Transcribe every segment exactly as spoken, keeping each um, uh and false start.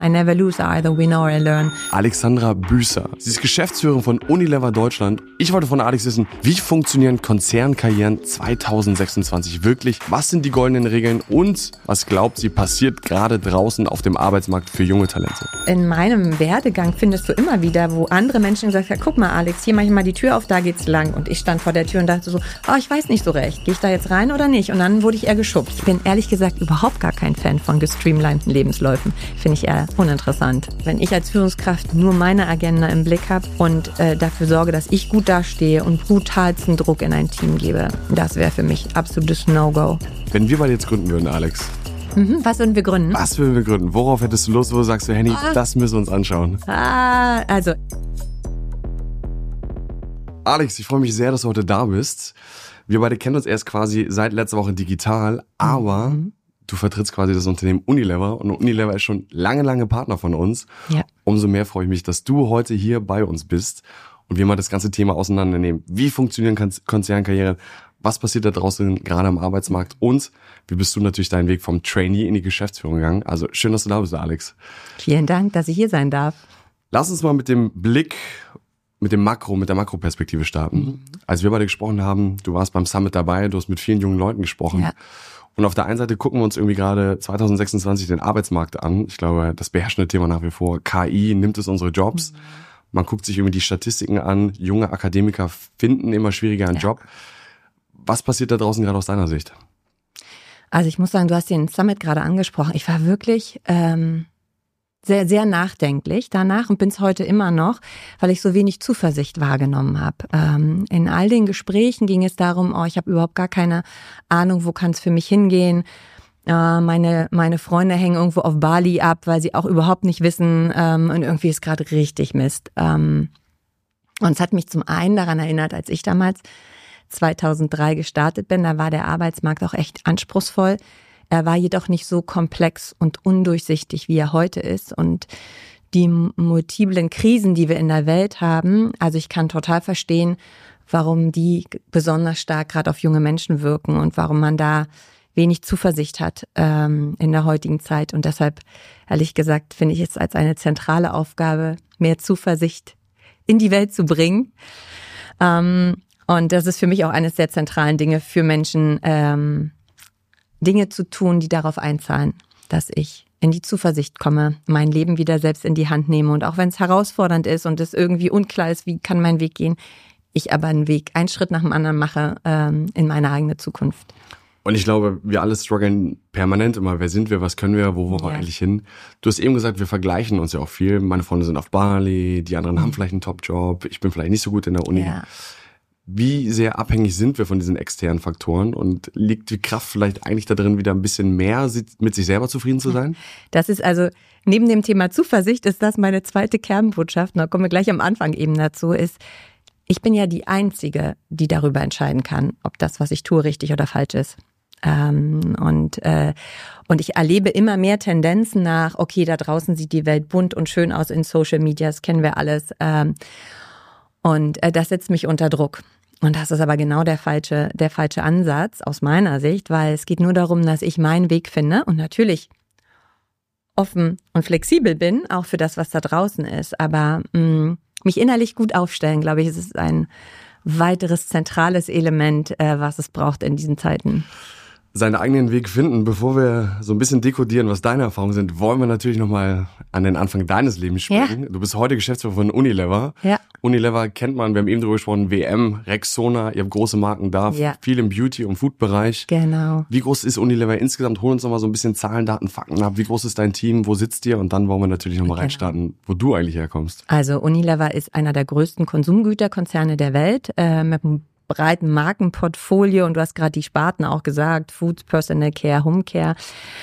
I never lose, I either win or I learn. Alexandra Büßer. Sie ist Geschäftsführerin von Unilever Deutschland. Ich wollte von Alex wissen, wie funktionieren Konzernkarrieren zwanzig sechsundzwanzig wirklich? Was sind die goldenen Regeln und was glaubt sie passiert gerade draußen auf dem Arbeitsmarkt für junge Talente? In meinem Werdegang findest du immer wieder, wo andere Menschen gesagt haben, guck mal Alex, hier mach ich mal die Tür auf, da geht's lang. Und ich stand vor der Tür und dachte so, oh, ich weiß nicht so recht, gehe ich da jetzt rein oder nicht? Und dann wurde ich eher geschubst. Ich bin ehrlich gesagt überhaupt gar kein Fan von gestreamlinten Lebensläufen. Finde ich eher uninteressant. Wenn ich als Führungskraft nur meine Agenda im Blick habe und äh, dafür sorge, dass ich gut dastehe und brutalsten Druck in ein Team gebe, das wäre für mich absolutes No-Go. Wenn wir beide jetzt gründen würden, Alex. Mhm, was würden wir gründen? Was würden wir gründen? Worauf hättest du Lust, wo sagst du, Henny, ah. das müssen wir uns anschauen? Ah, also. Alex, ich freue mich sehr, dass du heute da bist. Wir beide kennen uns erst quasi seit letzter Woche digital, aber mhm. du vertrittst quasi das Unternehmen Unilever und Unilever ist schon lange, lange Partner von uns. Ja. Umso mehr freue ich mich, dass du heute hier bei uns bist und wir mal das ganze Thema auseinandernehmen. Wie funktionieren Konzernkarrieren? Was passiert da draußen gerade am Arbeitsmarkt? Und wie bist du natürlich deinen Weg vom Trainee in die Geschäftsführung gegangen? Also schön, dass du da bist, Alex. Vielen Dank, dass ich hier sein darf. Lass uns mal mit dem Blick, mit dem Makro, mit der Makroperspektive starten. Mhm. Als wir beide gesprochen haben, du warst beim Summit dabei, du hast mit vielen jungen Leuten gesprochen. Ja. Und auf der einen Seite gucken wir uns irgendwie gerade zwanzig sechsundzwanzig den Arbeitsmarkt an. Ich glaube, das beherrschende Thema nach wie vor. K I nimmt es unsere Jobs. Mhm. Man guckt sich irgendwie die Statistiken an. Junge Akademiker finden immer schwieriger einen ja. Job. Was passiert da draußen gerade aus deiner Sicht? Also ich muss sagen, du hast den Summit gerade angesprochen. Ich war wirklich ähm, sehr, sehr nachdenklich danach und bin es heute immer noch, weil ich so wenig Zuversicht wahrgenommen habe. Ähm, in all den Gesprächen ging es darum, oh, ich habe überhaupt gar keine Ahnung, wo kann es für mich hingehen. Äh, meine meine Freunde hängen irgendwo auf Bali ab, weil sie auch überhaupt nicht wissen ähm, und irgendwie ist gerade richtig Mist. Ähm, und es hat mich zum einen daran erinnert, als ich damals zweitausenddrei gestartet bin, da war der Arbeitsmarkt auch echt anspruchsvoll. Er war jedoch nicht so komplex und undurchsichtig, wie er heute ist. Und die multiplen Krisen, die wir in der Welt haben, also ich kann total verstehen, warum die besonders stark gerade auf junge Menschen wirken und warum man da wenig Zuversicht hat ähm, in der heutigen Zeit. Und deshalb, ehrlich gesagt, finde ich es als eine zentrale Aufgabe, mehr Zuversicht in die Welt zu bringen. Ähm, Und das ist für mich auch eines der zentralen Dinge für Menschen, ähm, Dinge zu tun, die darauf einzahlen, dass ich in die Zuversicht komme, mein Leben wieder selbst in die Hand nehme. Und auch wenn es herausfordernd ist und es irgendwie unklar ist, wie kann mein Weg gehen, ich aber einen Weg, einen Schritt nach dem anderen mache ähm, in meine eigene Zukunft. Und ich glaube, wir alle strugglen permanent immer. Wer sind wir? Was können wir? Wo wollen wir ja. eigentlich hin? Du hast eben gesagt, wir vergleichen uns ja auch viel. Meine Freunde sind auf Bali, die anderen mhm. haben vielleicht einen Top-Job. Ich bin vielleicht nicht so gut in der Uni. Ja. Wie sehr abhängig sind wir von diesen externen Faktoren und liegt die Kraft vielleicht eigentlich da drin, wieder ein bisschen mehr mit sich selber zufrieden zu sein? Das ist also, neben dem Thema Zuversicht ist das meine zweite Kernbotschaft, da kommen wir gleich am Anfang eben dazu, ist, ich bin ja die Einzige, die darüber entscheiden kann, ob das, was ich tue, richtig oder falsch ist. Ähm, und, äh, und ich erlebe immer mehr Tendenzen nach, okay, da draußen sieht die Welt bunt und schön aus in Social Media, das kennen wir alles. Ähm, und äh, das setzt mich unter Druck. Und das ist aber genau der falsche, der falsche Ansatz aus meiner Sicht, weil es geht nur darum, dass ich meinen Weg finde und natürlich offen und flexibel bin, auch für das, was da draußen ist. Aber mh, mich innerlich gut aufstellen, glaube ich, ist es ein weiteres zentrales Element, äh, was es braucht in diesen Zeiten. Seinen eigenen Weg finden. Bevor wir so ein bisschen dekodieren, was deine Erfahrungen sind, wollen wir natürlich nochmal an den Anfang deines Lebens springen. Ja. Du bist heute Geschäftsführer von Unilever. Ja. Unilever kennt man, wir haben eben drüber gesprochen, W M, Rexona, ihr habt große Marken da, ja. viel im Beauty- und Food-Bereich. Genau. Wie groß ist Unilever insgesamt? Hol uns nochmal so ein bisschen Zahlen, Daten, Fakten ab. Wie groß ist dein Team? Wo sitzt ihr? Und dann wollen wir natürlich nochmal genau. reinstarten, wo du eigentlich herkommst. Also Unilever ist einer der größten Konsumgüterkonzerne der Welt, äh, mit einem breiten Markenportfolio und du hast gerade die Sparten auch gesagt, Food, Personal Care, Home Care.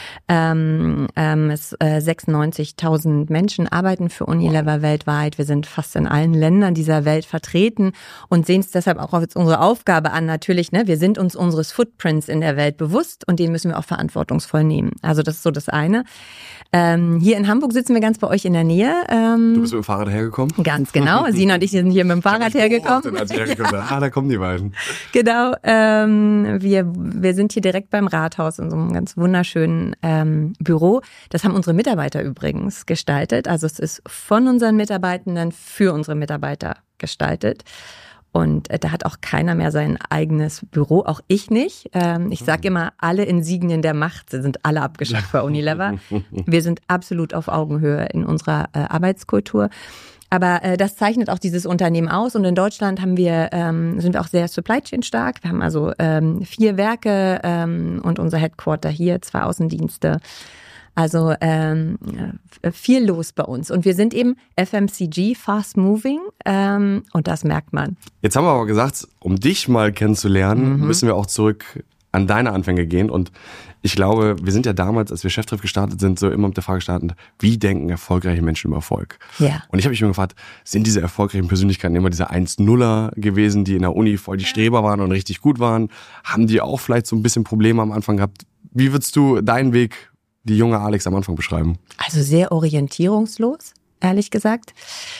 Ähm, ähm, es, äh, sechsundneunzigtausend Menschen arbeiten für Unilever wow. weltweit. Wir sind fast in allen Ländern dieser Welt vertreten und sehen es deshalb auch als unsere Aufgabe an. Natürlich, ne, wir sind uns unseres Footprints in der Welt bewusst und den müssen wir auch verantwortungsvoll nehmen. Also das ist so das eine. Ähm, hier in Hamburg sitzen wir ganz bei euch in der Nähe. Ähm, du bist mit dem Fahrrad hergekommen? Ganz genau. Sina und ich sind hier mit dem Fahrrad hergekommen. Als ich hergekommen bin. Ah, da kommen die beiden. sein. Genau, ähm, wir, wir sind hier direkt beim Rathaus in so einem ganz wunderschönen ähm, Büro. Das haben unsere Mitarbeiter übrigens gestaltet. Also es ist von unseren Mitarbeitenden für unsere Mitarbeiter gestaltet. Und äh, da hat auch keiner mehr sein eigenes Büro, auch ich nicht. Ähm, ich sage immer, alle Insignien der Macht sind alle abgeschafft bei Unilever. Wir sind absolut auf Augenhöhe in unserer äh, Arbeitskultur. Aber äh, das zeichnet auch dieses Unternehmen aus. Und in Deutschland haben wir, ähm, sind wir auch sehr Supply Chain stark. Wir haben also ähm, vier Werke ähm, und unser Headquarter hier, zwei Außendienste. Also ähm, viel los bei uns. Und wir sind eben F M C G, Fast Moving, ähm, und das merkt man. Jetzt haben wir aber gesagt, um dich mal kennenzulernen, mhm. müssen wir auch zurück an deine Anfänge gehen. Und ich glaube, wir sind ja damals, als wir Cheftreff gestartet sind, so immer mit der Frage gestartet, wie denken erfolgreiche Menschen über Erfolg? Ja. Und ich habe mich immer gefragt, sind diese erfolgreichen Persönlichkeiten immer diese eins-Nuller gewesen, die in der Uni voll die Streber waren und richtig gut waren? Haben die auch vielleicht so ein bisschen Probleme am Anfang gehabt? Wie würdest du deinen Weg, die junge Alex, am Anfang beschreiben? Also sehr orientierungslos, ehrlich gesagt.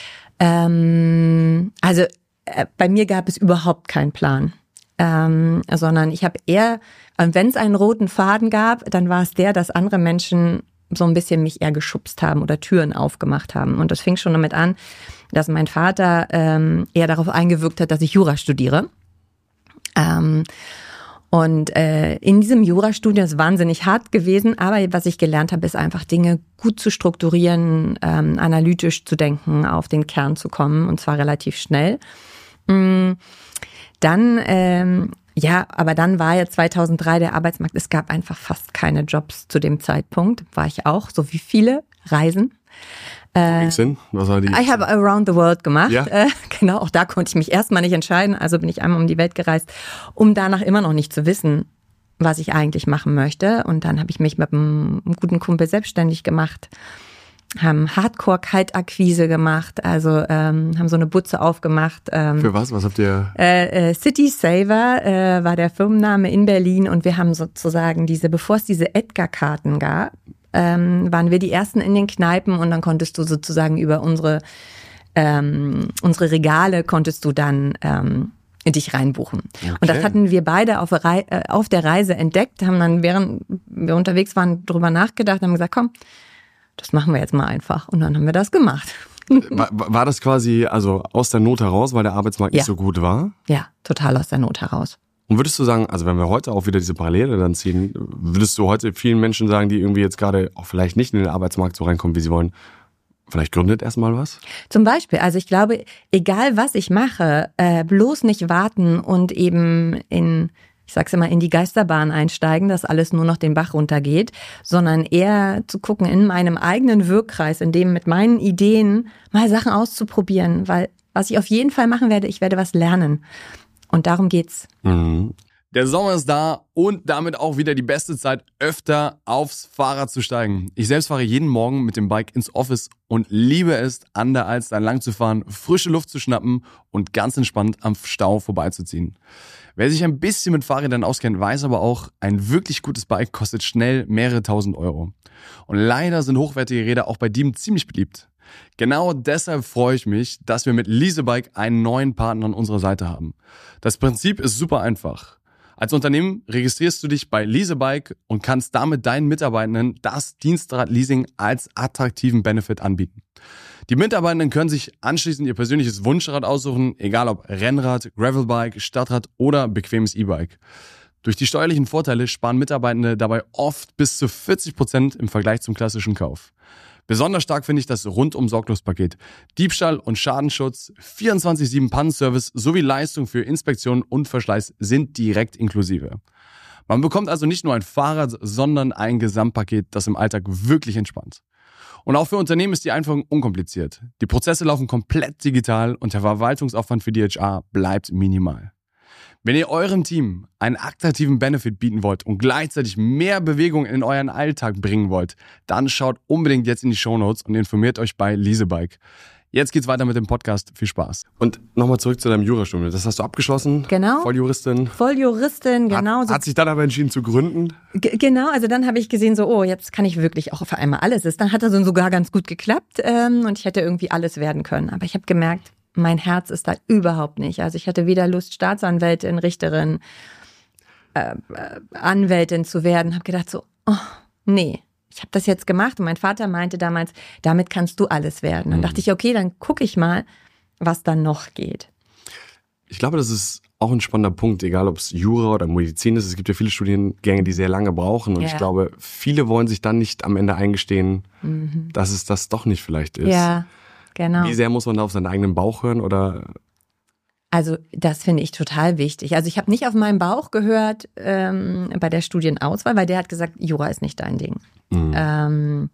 Ähm, also äh, bei mir gab es überhaupt keinen Plan. Ähm, sondern ich habe eher, wenn es einen roten Faden gab, dann war es der, dass andere Menschen so ein bisschen mich eher geschubst haben oder Türen aufgemacht haben. Und das fing schon damit an, dass mein Vater ähm, eher darauf eingewirkt hat, dass ich Jura studiere. Ähm, und äh, in diesem Jurastudium ist wahnsinnig hart gewesen, aber was ich gelernt habe, ist einfach Dinge gut zu strukturieren, ähm, analytisch zu denken, auf den Kern zu kommen, und zwar relativ schnell. Mhm. Dann, ähm, ja, aber dann war ja zweitausenddrei der Arbeitsmarkt, es gab einfach fast keine Jobs zu dem Zeitpunkt, war ich auch, so wie viele, reisen. Äh, Was war die? Ich habe Around the World gemacht, ja. äh, genau, auch da konnte ich mich erstmal nicht entscheiden, also bin ich einmal um die Welt gereist, um danach immer noch nicht zu wissen, was ich eigentlich machen möchte. Und dann habe ich mich mit einem, einem guten Kumpel selbstständig gemacht, haben Hardcore-Kaltakquise gemacht, also ähm, haben so eine Butze aufgemacht. Ähm, Für was? Was habt ihr? Äh, äh, City Saver äh, war der Firmenname in Berlin, und wir haben sozusagen diese, bevor es diese Edgar-Karten gab, ähm, waren wir die ersten in den Kneipen, und dann konntest du sozusagen über unsere ähm, unsere Regale konntest du dann ähm, dich reinbuchen. Okay. Und das hatten wir beide auf, Rei- äh, auf der Reise entdeckt, haben dann, während wir unterwegs waren, drüber nachgedacht, haben gesagt, komm, das machen wir jetzt mal einfach. Und dann haben wir das gemacht. War, war das quasi also aus der Not heraus, weil der Arbeitsmarkt ja. nicht so gut war? Ja, total aus der Not heraus. Und würdest du sagen, also wenn wir heute auch wieder diese Parallele dann ziehen, würdest du heute vielen Menschen sagen, die irgendwie jetzt gerade auch vielleicht nicht in den Arbeitsmarkt so reinkommen, wie sie wollen, vielleicht gründet erstmal was? Zum Beispiel, also ich glaube, egal was ich mache, äh, bloß nicht warten und eben in... ich sag's immer, in die Geisterbahn einsteigen, dass alles nur noch den Bach runtergeht, sondern eher zu gucken, in meinem eigenen Wirkkreis, in dem mit meinen Ideen mal Sachen auszuprobieren, weil was ich auf jeden Fall machen werde, ich werde was lernen. Und darum geht's. Mhm. Der Sommer ist da und damit auch wieder die beste Zeit, öfter aufs Fahrrad zu steigen. Ich selbst fahre jeden Morgen mit dem Bike ins Office und liebe es, an der Alster entlang zu fahren, frische Luft zu schnappen und ganz entspannt am Stau vorbeizuziehen. Wer sich ein bisschen mit Fahrrädern auskennt, weiß aber auch, ein wirklich gutes Bike kostet schnell mehrere tausend Euro. Und leider sind hochwertige Räder auch bei Diemen ziemlich beliebt. Genau deshalb freue ich mich, dass wir mit Leasebike einen neuen Partner an unserer Seite haben. Das Prinzip ist super einfach. Als Unternehmen registrierst du dich bei Leasebike und kannst damit deinen Mitarbeitenden das Dienstrad-Leasing als attraktiven Benefit anbieten. Die Mitarbeitenden können sich anschließend ihr persönliches Wunschrad aussuchen, egal ob Rennrad, Gravelbike, Stadtrad oder bequemes E-Bike. Durch die steuerlichen Vorteile sparen Mitarbeitende dabei oft bis zu vierzig Prozent im Vergleich zum klassischen Kauf. Besonders stark finde ich das Rundum-Sorglos-Paket. Diebstahl und Schadenschutz, vierundzwanzig sieben Pannenservice sowie Leistung für Inspektion und Verschleiß sind direkt inklusive. Man bekommt also nicht nur ein Fahrrad, sondern ein Gesamtpaket, das im Alltag wirklich entspannt. Und auch für Unternehmen ist die Einführung unkompliziert. Die Prozesse laufen komplett digital und der Verwaltungsaufwand für die H R bleibt minimal. Wenn ihr eurem Team einen attraktiven Benefit bieten wollt und gleichzeitig mehr Bewegung in euren Alltag bringen wollt, dann schaut unbedingt jetzt in die Shownotes und informiert euch bei Leasebike. Jetzt geht's weiter mit dem Podcast. Viel Spaß. Und nochmal zurück zu deinem Jurastudium. Das hast du abgeschlossen? Genau. Volljuristin? Volljuristin, genau. Hat, hat sich dann aber entschieden zu gründen? G- genau, also dann habe ich gesehen, so, oh, jetzt kann ich wirklich auch auf einmal alles. Ist. Dann hat das sogar ganz gut geklappt ähm, und ich hätte irgendwie alles werden können. Aber ich habe gemerkt, mein Herz ist da überhaupt nicht. Also ich hatte weder Lust, Staatsanwältin, Richterin, äh, äh, Anwältin zu werden. Habe gedacht so, oh, nee, ich habe das jetzt gemacht. Und mein Vater meinte damals, damit kannst du alles werden. Dann dachte ich, okay, dann gucke ich mal, was dann noch geht. Ich glaube, das ist auch ein spannender Punkt, egal ob es Jura oder Medizin ist. Es gibt ja viele Studiengänge, die sehr lange brauchen. Und ja. ich glaube, viele wollen sich dann nicht am Ende eingestehen, mhm. dass es das doch nicht vielleicht ist. Ja, genau. Wie sehr muss man da auf seinen eigenen Bauch hören? Oder? Also das finde ich total wichtig. Also ich habe nicht auf meinen Bauch gehört ähm, bei der Studienauswahl, weil der hat gesagt, Jura ist nicht dein Ding. Mhm. Ähm,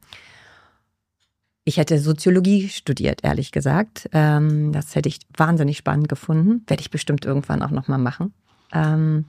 Ich hätte Soziologie studiert, ehrlich gesagt. Ähm, das hätte ich wahnsinnig spannend gefunden. Werde ich bestimmt irgendwann auch nochmal machen. Ähm,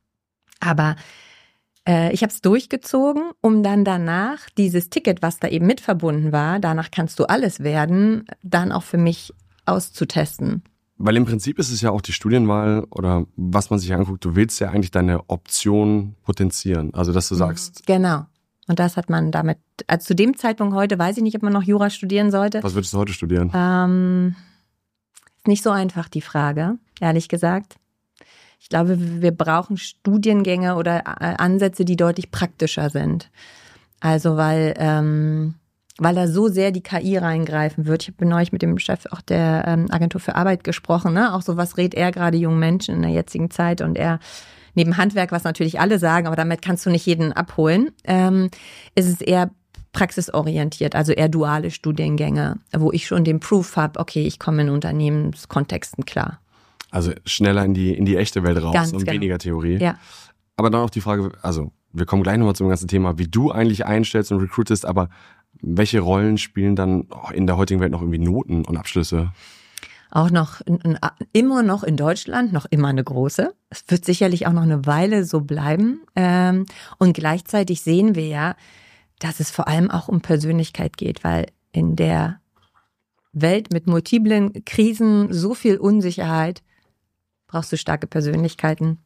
aber äh, ich habe es durchgezogen, um dann danach dieses Ticket, was da eben mit verbunden war, danach kannst du alles werden, dann auch für mich auszutesten. Weil im Prinzip ist es ja auch die Studienwahl oder was man sich anguckt, du willst ja eigentlich deine Option potenzieren. Also dass du sagst... Genau. Und das hat man damit, also zu dem Zeitpunkt heute, weiß ich nicht, ob man noch Jura studieren sollte. Was würdest du heute studieren? Ähm, ist nicht so einfach, die Frage, ehrlich gesagt. Ich glaube, wir brauchen Studiengänge oder Ansätze, die deutlich praktischer sind. Also weil, ähm, weil da so sehr die K I reingreifen wird. Ich habe neulich mit dem Chef auch der ähm, Agentur für Arbeit gesprochen, ne? Auch so, was rät er gerade jungen Menschen in der jetzigen Zeit? Und er neben Handwerk, was natürlich alle sagen, aber damit kannst du nicht jeden abholen, ähm, ist es eher praxisorientiert, also eher duale Studiengänge, wo ich schon den Proof habe, okay, ich komme in Unternehmenskontexten klar. Also schneller in die in die echte Welt raus Ganz und genau. weniger Theorie. Ja. Aber dann auch die Frage, also wir kommen gleich nochmal zum ganzen Thema, wie du eigentlich einstellst und recruitest, aber welche Rollen spielen dann in der heutigen Welt noch irgendwie Noten und Abschlüsse? Auch noch, immer noch in Deutschland, noch immer eine große. Es wird sicherlich auch noch eine Weile so bleiben. Und gleichzeitig sehen wir ja, dass es vor allem auch um Persönlichkeit geht, weil in der Welt mit multiplen Krisen, so viel Unsicherheit, brauchst du starke Persönlichkeiten.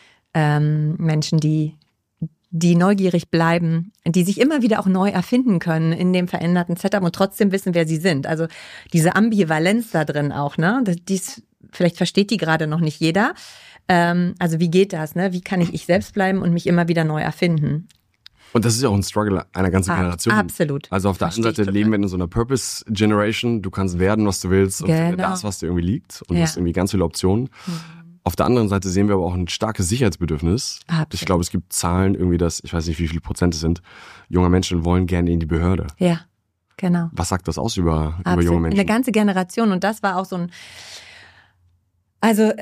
Menschen, die die neugierig bleiben, die sich immer wieder auch neu erfinden können in dem veränderten Setup und trotzdem wissen, wer sie sind. Also diese Ambivalenz da drin auch, ne? Dies, vielleicht versteht die gerade noch nicht jeder. Ähm, also wie geht das, ne? Wie kann ich ich selbst bleiben und mich immer wieder neu erfinden? Und das ist ja auch ein Struggle einer ganzen ah, Generation. Absolut. Also auf der einen Seite leben wir in so einer Purpose-Generation. Du kannst werden, was du willst und genau. das, was dir irgendwie liegt. Und ja. du hast irgendwie ganz viele Optionen. Mhm. Auf der anderen Seite sehen wir aber auch ein starkes Sicherheitsbedürfnis. Absolut. Ich glaube, es gibt Zahlen irgendwie, dass, ich weiß nicht, wie viele Prozent es sind, junge Menschen wollen gerne in die Behörde. Ja, genau. Was sagt das aus über, über junge Menschen? Eine ganze Generation. Und das war auch so ein, also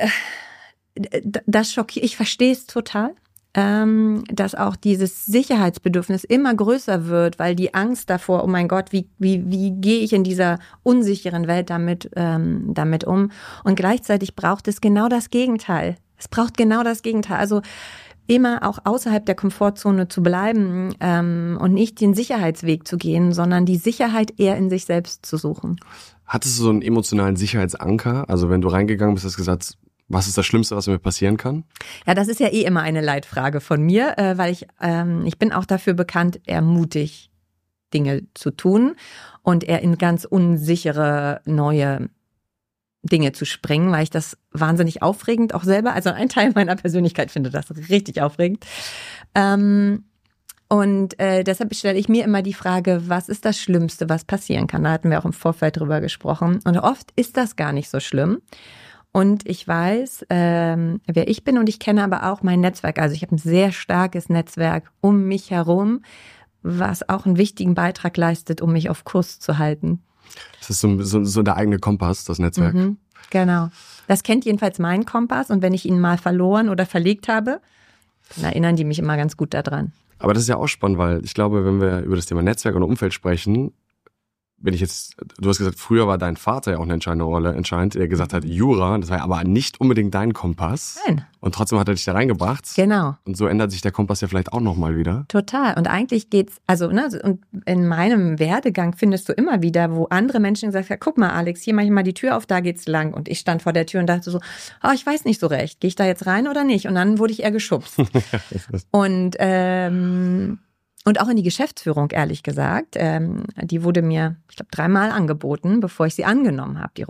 das schockiert, ich verstehe es total, ähm, dass auch dieses Sicherheitsbedürfnis immer größer wird, weil die Angst davor, oh mein Gott, wie wie wie gehe ich in dieser unsicheren Welt damit ähm, damit um? Und gleichzeitig braucht es genau das Gegenteil. Es braucht genau das Gegenteil. Also immer auch außerhalb der Komfortzone zu bleiben ähm, und nicht den Sicherheitsweg zu gehen, sondern die Sicherheit eher in sich selbst zu suchen. Hattest du so einen emotionalen Sicherheitsanker? Also wenn du reingegangen bist, hast du gesagt, was ist das Schlimmste, was mir passieren kann? Ja, das ist ja eh immer eine Leitfrage von mir, äh, weil ich ähm, ich bin auch dafür bekannt, eher mutig Dinge zu tun und eher in ganz unsichere neue Dinge zu springen, weil ich das wahnsinnig aufregend auch selber, also ein Teil meiner Persönlichkeit finde das richtig aufregend. Ähm, und äh, deshalb stelle ich mir immer die Frage, was ist das Schlimmste, was passieren kann? Da hatten wir auch im Vorfeld drüber gesprochen. Und oft ist das gar nicht so schlimm. Und ich weiß, ähm, wer ich bin und ich kenne aber auch mein Netzwerk. Also ich habe ein sehr starkes Netzwerk um mich herum, was auch einen wichtigen Beitrag leistet, um mich auf Kurs zu halten. Das ist so, so, so der eigene Kompass, das Netzwerk. Mhm, genau. Das kennt jedenfalls meinen Kompass und wenn ich ihn mal verloren oder verlegt habe, dann erinnern die mich immer ganz gut daran. Aber das ist ja auch spannend, weil ich glaube, wenn wir über das Thema Netzwerk und Umfeld sprechen, wenn ich jetzt, du hast gesagt, früher war dein Vater ja auch eine entscheidende Rolle entscheidend, der gesagt hat, Jura, das war ja aber nicht unbedingt dein Kompass. Nein. Und trotzdem hat er dich da reingebracht. Genau. Und so ändert sich der Kompass ja vielleicht auch nochmal wieder. Total. Und eigentlich geht's, also, ne, und in meinem Werdegang findest du immer wieder, wo andere Menschen gesagt haben, guck mal, Alex, hier mach ich mal die Tür auf, da geht's lang. Und ich stand vor der Tür und dachte so, oh, ich weiß nicht so recht, gehe ich da jetzt rein oder nicht? Und dann wurde ich eher geschubst. und, ähm, Und auch in die Geschäftsführung, ehrlich gesagt. Ähm, die wurde mir, ich glaube, dreimal angeboten, bevor ich sie angenommen habe, die Rolle.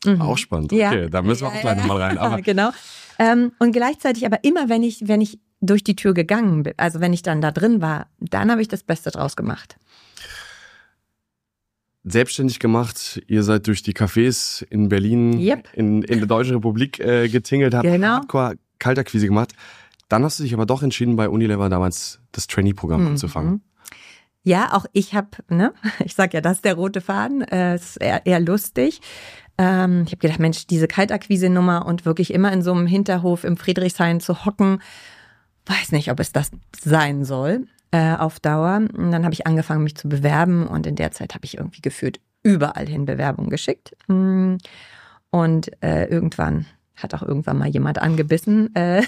Mhm. Auch spannend. Okay, ja. da müssen wir ja, auch gleich ja, nochmal rein. Aber genau. Ähm, und gleichzeitig aber immer, wenn ich, wenn ich durch die Tür gegangen bin, also wenn ich dann da drin war, dann habe ich das Beste draus gemacht. Selbstständig gemacht, ihr seid durch die Cafés in Berlin, Yep. in, in der Deutschen Republik äh, getingelt, habt Genau. Hardcore Kaltakquise gemacht. Dann hast du dich aber doch entschieden, bei Unilever damals das Trainee-Programm Mhm. anzufangen. Ja, auch ich habe, ne, ich sag ja, das ist der rote Faden, äh, ist eher, eher lustig. Ähm, ich habe gedacht, Mensch, diese Kaltakquise-Nummer und wirklich immer in so einem Hinterhof im Friedrichshain zu hocken, weiß nicht, ob es das sein soll äh, auf Dauer. Und dann habe ich angefangen, mich zu bewerben und in der Zeit habe ich irgendwie gefühlt überall hin Bewerbungen geschickt. Und äh, irgendwann hat auch irgendwann mal jemand angebissen. Äh,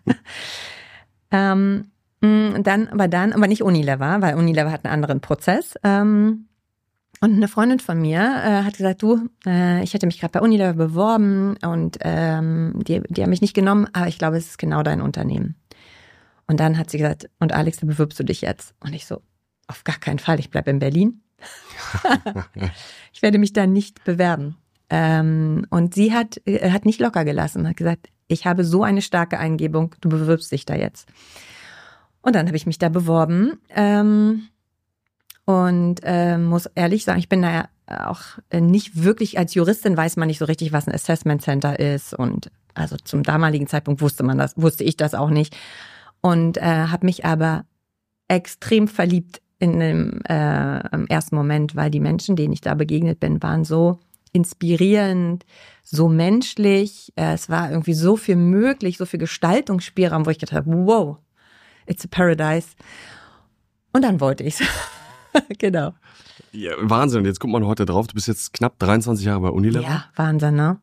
ähm, dann, aber dann, aber nicht Unilever, weil Unilever hat einen anderen Prozess. Ähm, und eine Freundin von mir äh, hat gesagt, du, äh, ich hätte mich gerade bei Unilever beworben und ähm, die, die haben mich nicht genommen, aber ich glaube, es ist genau dein Unternehmen. Und dann hat sie gesagt, und Alex, da bewirbst du dich jetzt. Und ich so, auf gar keinen Fall, ich bleibe in Berlin. Ich werde mich da nicht bewerben. Ähm, und sie hat, äh, hat nicht locker gelassen, hat gesagt, ich habe so eine starke Eingebung, du bewirbst dich da jetzt. Und dann habe ich mich da beworben ähm, und äh, muss ehrlich sagen, ich bin da ja auch nicht wirklich, als Juristin weiß man nicht so richtig, was ein Assessment Center ist. Und also zum damaligen Zeitpunkt wusste man das, wusste ich das auch nicht. Und äh, habe mich aber extrem verliebt in dem äh, im ersten Moment, weil die Menschen, denen ich da begegnet bin, waren so inspirierend, so menschlich. Äh, es war irgendwie so viel möglich, so viel Gestaltungsspielraum, wo ich gedacht habe, wow, it's a paradise. Und dann wollte ich's. Genau. Ja, Wahnsinn. Und jetzt guckt man heute drauf. Du bist jetzt knapp dreiundzwanzig Jahre bei Unilever. Ja, Wahnsinn, ne?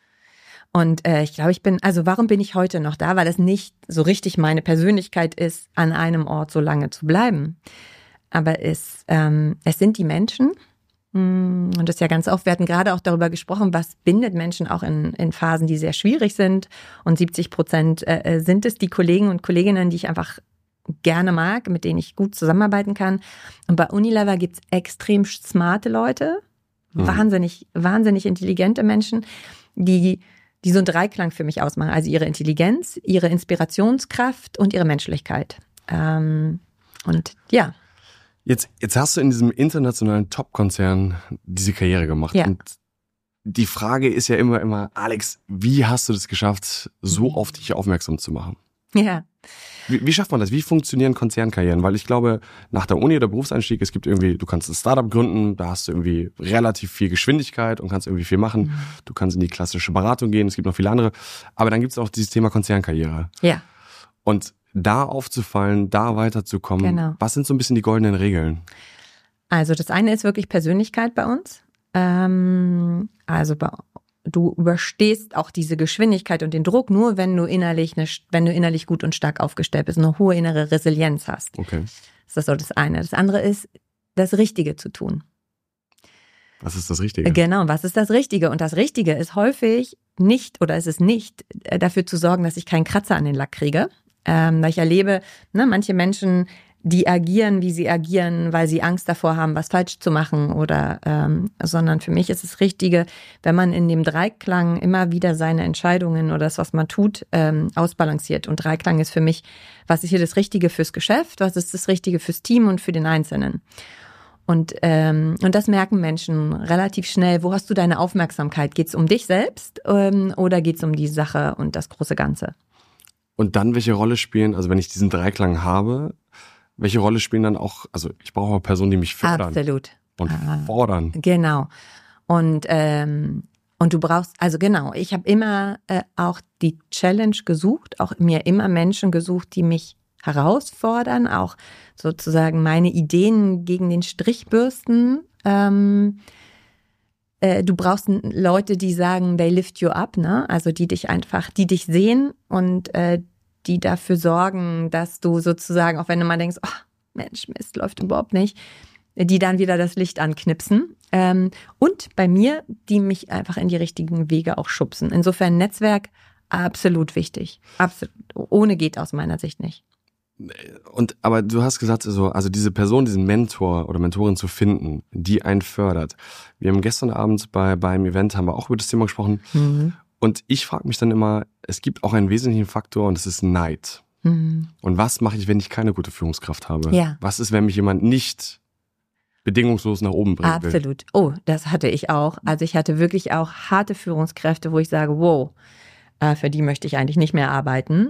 Und äh, ich glaube, ich bin, also warum bin ich heute noch da? Weil es nicht so richtig meine Persönlichkeit ist, an einem Ort so lange zu bleiben. Aber es, ähm, es sind die Menschen. Und das ist ja ganz oft, wir hatten gerade auch darüber gesprochen, was bindet Menschen auch in, in Phasen, die sehr schwierig sind. Und siebzig Prozent äh, sind es die Kollegen und Kolleginnen, die ich einfach gerne mag, mit denen ich gut zusammenarbeiten kann. Und bei Unilever gibt's extrem smarte Leute, mhm. wahnsinnig, wahnsinnig intelligente Menschen, die, die so einen Dreiklang für mich ausmachen. Also ihre Intelligenz, ihre Inspirationskraft und ihre Menschlichkeit. Ähm, und ja. Jetzt, jetzt hast du in diesem internationalen Top-Konzern diese Karriere gemacht. Ja. Und die Frage ist ja immer, immer, Alex, wie hast du das geschafft, so auf dich aufmerksam zu machen? Ja. Wie, wie schafft man das? Wie funktionieren Konzernkarrieren? Weil ich glaube, nach der Uni oder Berufseinstieg, es gibt irgendwie, du kannst ein Startup gründen, da hast du irgendwie relativ viel Geschwindigkeit und kannst irgendwie viel machen. Mhm. Du kannst in die klassische Beratung gehen, es gibt noch viele andere. Aber dann gibt es auch dieses Thema Konzernkarriere. Ja. Und da aufzufallen, da weiterzukommen, genau. Was sind so ein bisschen die goldenen Regeln? Also das eine ist wirklich Persönlichkeit bei uns. Ähm, also bei Du überstehst auch diese Geschwindigkeit und den Druck nur, wenn du innerlich, eine, wenn du innerlich gut und stark aufgestellt bist, eine hohe innere Resilienz hast. Okay. Das ist so das eine. Das andere ist, das Richtige zu tun. Was ist das Richtige? Genau, was ist das Richtige? Und das Richtige ist häufig nicht, oder ist es nicht, dafür zu sorgen, dass ich keinen Kratzer an den Lack kriege. Ähm, weil ich erlebe, ne, manche Menschen, die agieren, wie sie agieren, weil sie Angst davor haben, was falsch zu machen oder, ähm, sondern für mich ist es Richtige, wenn man in dem Dreiklang immer wieder seine Entscheidungen oder das, was man tut, ähm, ausbalanciert. Und Dreiklang ist für mich, was ist hier das Richtige fürs Geschäft, was ist das Richtige fürs Team und für den Einzelnen. Und ähm, und das merken Menschen relativ schnell. Wo hast du deine Aufmerksamkeit? Geht's um dich selbst ähm, oder geht's um die Sache und das große Ganze? Und dann welche Rolle spielen, also wenn ich diesen Dreiklang habe, welche Rolle spielen dann auch, also ich brauche auch Personen, die mich fördern. Absolut. Und ah, fordern. Genau. Und ähm, und du brauchst, also genau, ich habe immer äh, auch die Challenge gesucht, auch mir immer Menschen gesucht, die mich herausfordern, auch sozusagen meine Ideen gegen den Strich bürsten. Ähm, äh, du brauchst Leute, die sagen, they lift you up, ne? Also die dich einfach, die dich sehen und äh, die dafür sorgen, dass du sozusagen, auch wenn du mal denkst, oh, Mensch, Mist, läuft überhaupt nicht, die dann wieder das Licht anknipsen. Ähm, und bei mir, die mich einfach in die richtigen Wege auch schubsen. Insofern Netzwerk absolut wichtig. Absolut. Ohne geht aus meiner Sicht nicht. Und aber du hast gesagt, so, also diese Person, diesen Mentor oder Mentorin zu finden, die einen fördert. Wir haben gestern Abend bei beim Event haben wir auch über das Thema gesprochen. Mhm. Und ich frage mich dann immer, es gibt auch einen wesentlichen Faktor und das ist Neid. Mhm. Und was mache ich, wenn ich keine gute Führungskraft habe? Ja. Was ist, wenn mich jemand nicht bedingungslos nach oben bringen will? Absolut. Oh, das hatte ich auch. Also ich hatte wirklich auch harte Führungskräfte, wo ich sage, wow, für die möchte ich eigentlich nicht mehr arbeiten.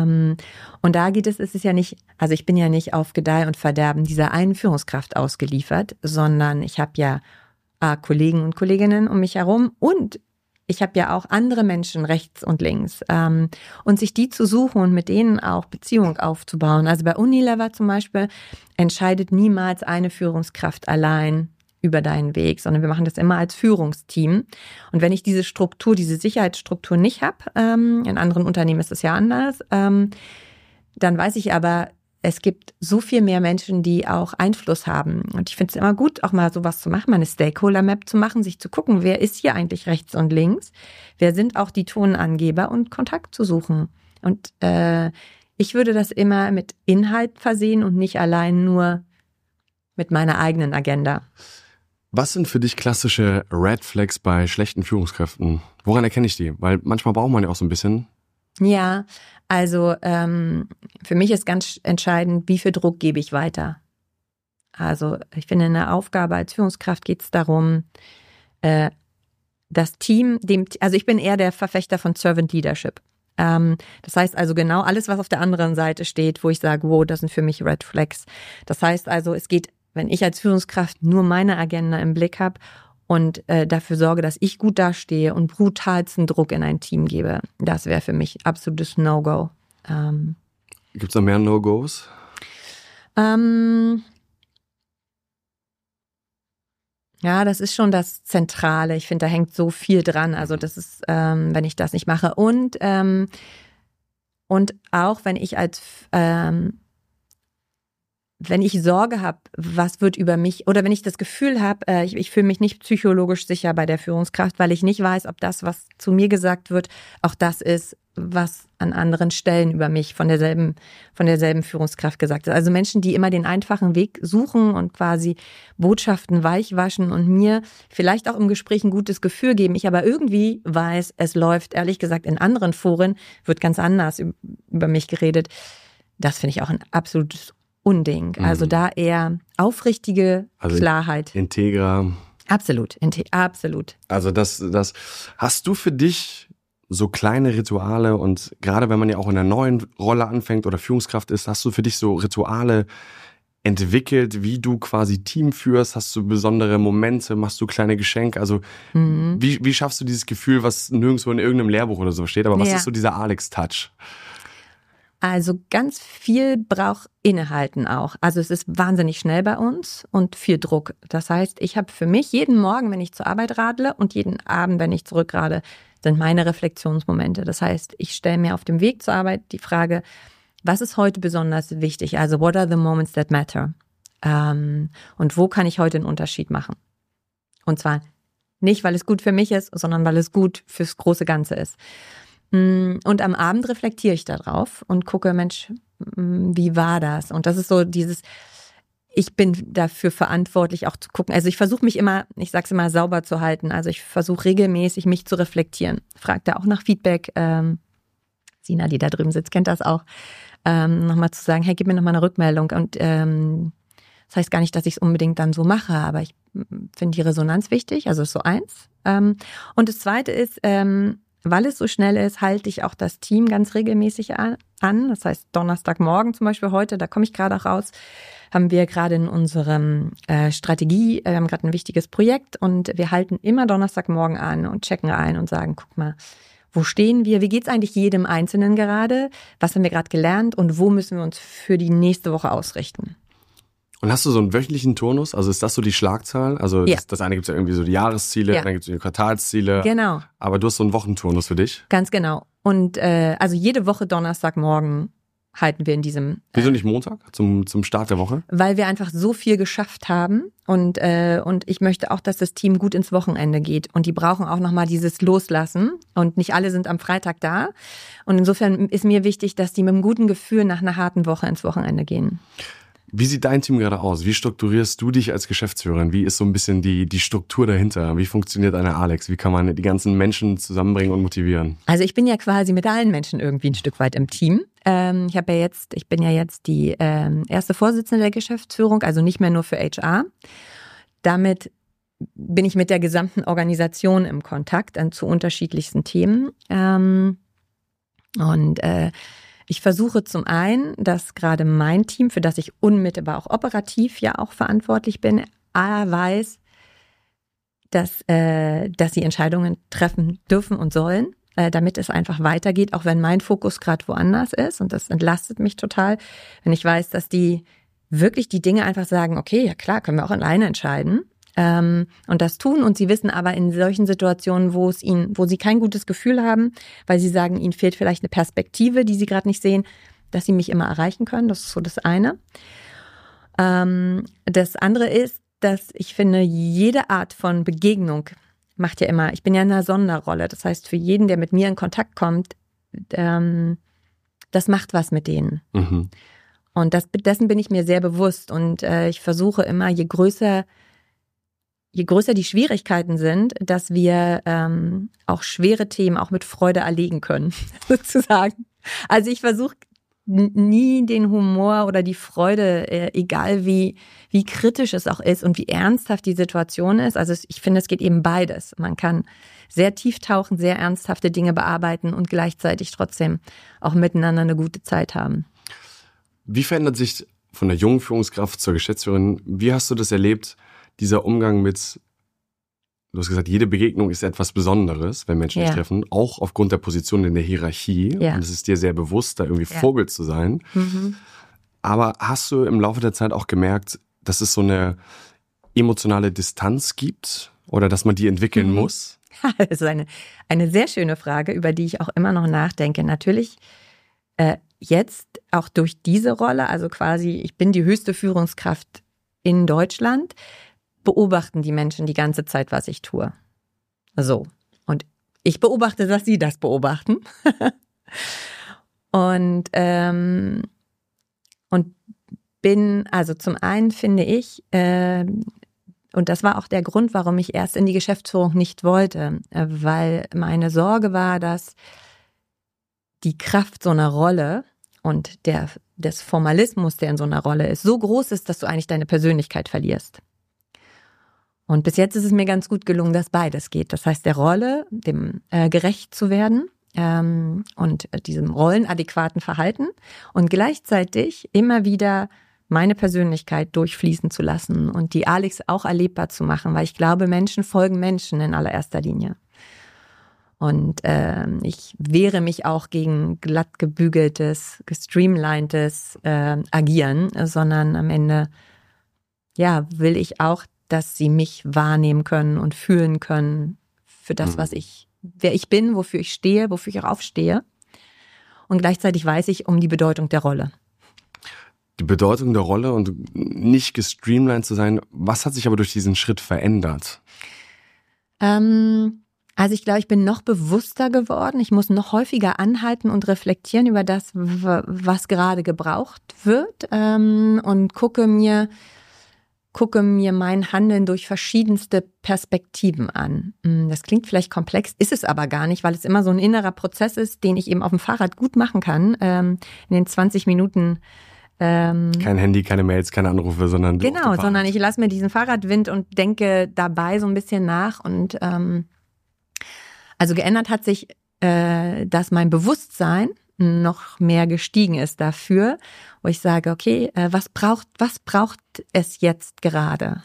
Und da geht es, es ist ja nicht, also ich bin ja nicht auf Gedeih und Verderben dieser einen Führungskraft ausgeliefert, sondern ich habe ja Kollegen und Kolleginnen um mich herum und ich habe ja auch andere Menschen rechts und links. Und sich die zu suchen und mit denen auch Beziehung aufzubauen. Also bei Unilever zum Beispiel entscheidet niemals eine Führungskraft allein über deinen Weg, sondern wir machen das immer als Führungsteam. Und wenn ich diese Struktur, diese Sicherheitsstruktur nicht habe, ähm, in anderen Unternehmen ist es ja anders, ähm, dann weiß ich aber, es gibt so viel mehr Menschen, die auch Einfluss haben. Und ich finde es immer gut, auch mal sowas zu machen, mal eine Stakeholder-Map zu machen, sich zu gucken, wer ist hier eigentlich rechts und links, wer sind auch die Tonangeber und Kontakt zu suchen. Und äh, ich würde das immer mit Inhalt versehen und nicht allein nur mit meiner eigenen Agenda. Was sind für dich klassische Red Flags bei schlechten Führungskräften? Woran erkenne ich die? Weil manchmal braucht man ja auch so ein bisschen. Ja, also ähm, für mich ist ganz entscheidend, wie viel Druck gebe ich weiter. Also ich finde, in der Aufgabe als Führungskraft geht es darum, äh, das Team, dem, also ich bin eher der Verfechter von Servant Leadership. Ähm, das heißt also genau alles, was auf der anderen Seite steht, wo ich sage, wow, das sind für mich Red Flags. Das heißt also, es geht, wenn ich als Führungskraft nur meine Agenda im Blick habe und äh, dafür sorge, dass ich gut dastehe und brutalsten Druck in ein Team gebe, das wäre für mich absolutes No-Go. Ähm, Gibt es noch mehr No-Gos? Ähm, ja, das ist schon das Zentrale. Ich finde, da hängt so viel dran. Also das ist, ähm, wenn ich das nicht mache. Und, ähm, und auch, wenn ich als ähm, wenn ich Sorge habe, was wird über mich, oder wenn ich das Gefühl habe, äh, ich, ich fühle mich nicht psychologisch sicher bei der Führungskraft, weil ich nicht weiß, ob das, was zu mir gesagt wird, auch das ist, was an anderen Stellen über mich von derselben, von derselben Führungskraft gesagt ist. Also Menschen, die immer den einfachen Weg suchen und quasi Botschaften weichwaschen und mir vielleicht auch im Gespräch ein gutes Gefühl geben. Ich aber irgendwie weiß, es läuft, ehrlich gesagt, in anderen Foren wird ganz anders über mich geredet. Das finde ich auch ein absolutes Unding. Also da eher aufrichtige also Klarheit. Integra. Absolut, inte- absolut. Also das, das hast du für dich so kleine Rituale und gerade wenn man ja auch in einer neuen Rolle anfängt oder Führungskraft ist, hast du für dich so Rituale entwickelt, wie du quasi Team führst? Hast du besondere Momente? Machst du kleine Geschenke? Also mhm. wie, wie schaffst du dieses Gefühl, was nirgendwo in irgendeinem Lehrbuch oder so steht, aber was ja. ist so dieser Alex-Touch? Also ganz viel braucht Innehalten auch. Also es ist wahnsinnig schnell bei uns und viel Druck. Das heißt, ich habe für mich jeden Morgen, wenn ich zur Arbeit radle und jeden Abend, wenn ich zurückrade, sind meine Reflexionsmomente. Das heißt, ich stelle mir auf dem Weg zur Arbeit die Frage, was ist heute besonders wichtig? Also what are the moments that matter? Ähm, und wo kann ich heute einen Unterschied machen? Und zwar nicht, weil es gut für mich ist, sondern weil es gut fürs große Ganze ist. Und am Abend reflektiere ich da drauf und gucke, Mensch, wie war das? Und das ist so dieses, ich bin dafür verantwortlich auch zu gucken. Also ich versuche mich immer, ich sag's immer, sauber zu halten. Also ich versuche regelmäßig mich zu reflektieren. Frag da auch nach Feedback. Ähm, Sina, die da drüben sitzt, kennt das auch. Ähm, nochmal zu sagen, hey, gib mir nochmal eine Rückmeldung. Und ähm, das heißt gar nicht, dass ich es unbedingt dann so mache, aber ich finde die Resonanz wichtig. Also ist so eins. Ähm, und das Zweite ist, ähm, weil es so schnell ist, halte ich auch das Team ganz regelmäßig an. Das heißt, Donnerstagmorgen zum Beispiel heute, da komme ich gerade auch raus, haben wir gerade in unserem äh, Strategie, wir haben gerade ein wichtiges Projekt und wir halten immer Donnerstagmorgen an und checken ein und sagen, guck mal, wo stehen wir? Wie geht's eigentlich jedem Einzelnen gerade? Was haben wir gerade gelernt und wo müssen wir uns für die nächste Woche ausrichten? Und hast du so einen wöchentlichen Turnus? Also ist das so die Schlagzahl? Also ja. das, das eine gibt es ja irgendwie so die Jahresziele, ja. dann gibt es die Quartalsziele. Genau. Aber du hast so einen Wochenturnus für dich? Ganz genau. Und äh, also jede Woche Donnerstagmorgen halten wir in diesem... Wieso nicht Montag zum, zum Start der Woche? Weil wir einfach so viel geschafft haben und, äh, und ich möchte auch, dass das Team gut ins Wochenende geht und die brauchen auch nochmal dieses Loslassen und nicht alle sind am Freitag da und insofern ist mir wichtig, dass die mit einem guten Gefühl nach einer harten Woche ins Wochenende gehen. Wie sieht dein Team gerade aus? Wie strukturierst du dich als Geschäftsführerin? Wie ist so ein bisschen die, die Struktur dahinter? Wie funktioniert eine Alex? Wie kann man die ganzen Menschen zusammenbringen und motivieren? Also ich bin ja quasi mit allen Menschen irgendwie ein Stück weit im Team. Ähm, ich habe ja jetzt, ich bin ja jetzt die ähm, erste Vorsitzende der Geschäftsführung, also nicht mehr nur für H R. Damit bin ich mit der gesamten Organisation im Kontakt an zu unterschiedlichsten Themen. Ähm, und äh, Ich versuche zum einen, dass gerade mein Team, für das ich unmittelbar auch operativ ja auch verantwortlich bin, A, weiß, dass, äh, dass sie Entscheidungen treffen dürfen und sollen, äh, damit es einfach weitergeht, auch wenn mein Fokus gerade woanders ist. Und das entlastet mich total, wenn ich weiß, dass die wirklich die Dinge einfach sagen, okay, ja klar, können wir auch alleine entscheiden. Ähm, und das tun und sie wissen aber in solchen Situationen, wo es ihnen, wo sie kein gutes Gefühl haben, weil sie sagen, ihnen fehlt vielleicht eine Perspektive, die sie gerade nicht sehen, dass sie mich immer erreichen können. Das ist so das eine. Ähm, das andere ist, dass ich finde, jede Art von Begegnung macht ja immer, ich bin ja in einer Sonderrolle. Das heißt, für jeden, der mit mir in Kontakt kommt, ähm, das macht was mit denen. Mhm. Und das, dessen bin ich mir sehr bewusst und äh, ich versuche immer, je größer Je größer die Schwierigkeiten sind, dass wir ähm, auch schwere Themen auch mit Freude erlegen können, sozusagen. Also ich versuche nie den Humor oder die Freude, äh, egal wie wie kritisch es auch ist und wie ernsthaft die Situation ist. Also ich finde, es geht eben beides. Man kann sehr tief tauchen, sehr ernsthafte Dinge bearbeiten und gleichzeitig trotzdem auch miteinander eine gute Zeit haben. Wie verändert sich von der jungen Führungskraft zur Geschäftsführerin, wie hast du das erlebt, dieser Umgang mit, du hast gesagt, jede Begegnung ist etwas Besonderes, wenn Menschen ja. dich treffen, auch aufgrund der Position in der Hierarchie. Ja. Und es ist dir sehr bewusst, da irgendwie ja. Vorbild zu sein. Mhm. Aber hast du im Laufe der Zeit auch gemerkt, dass es so eine emotionale Distanz gibt oder dass man die entwickeln mhm. muss? Das ist eine, eine sehr schöne Frage, über die ich auch immer noch nachdenke. Natürlich äh, jetzt auch durch diese Rolle, also quasi, ich bin die höchste Führungskraft in Deutschland, beobachten die Menschen die ganze Zeit, was ich tue. So. Und ich beobachte, dass sie das beobachten. und, ähm, und bin, also zum einen finde ich, äh, und das war auch der Grund, warum ich erst in die Geschäftsführung nicht wollte, äh, weil meine Sorge war, dass die Kraft so einer Rolle und der, des Formalismus, der in so einer Rolle ist, so groß ist, dass du eigentlich deine Persönlichkeit verlierst. Und bis jetzt ist es mir ganz gut gelungen, dass beides geht. Das heißt, der Rolle, dem äh, gerecht zu werden ähm, und äh, diesem rollenadäquaten Verhalten und gleichzeitig immer wieder meine Persönlichkeit durchfließen zu lassen und die Alex auch erlebbar zu machen, weil ich glaube, Menschen folgen Menschen in allererster Linie. Und äh, ich wehre mich auch gegen glatt gebügeltes, gestreamlinedes äh, Agieren, sondern am Ende ja will ich auch, dass sie mich wahrnehmen können und fühlen können für das, was ich, wer ich bin, wofür ich stehe, wofür ich auch aufstehe. Und gleichzeitig weiß ich um die Bedeutung der Rolle. Die Bedeutung der Rolle und nicht gestreamlined zu sein, was hat sich aber durch diesen Schritt verändert? Ähm, also ich glaube, ich bin noch bewusster geworden. Ich muss noch häufiger anhalten und reflektieren über das, was gerade gebraucht wird ähm, und gucke mir gucke mir mein Handeln durch verschiedenste Perspektiven an. Das klingt vielleicht komplex, ist es aber gar nicht, weil es immer so ein innerer Prozess ist, den ich eben auf dem Fahrrad gut machen kann, ähm, in den zwanzig Minuten. Ähm, Kein Handy, keine Mails, keine Anrufe, sondern du genau, sondern ich lasse mir diesen Fahrradwind und denke dabei so ein bisschen nach. Und ähm, also geändert hat sich, äh, dass mein Bewusstsein noch mehr gestiegen ist dafür, wo ich sage, okay, äh, was braucht, was braucht es jetzt gerade?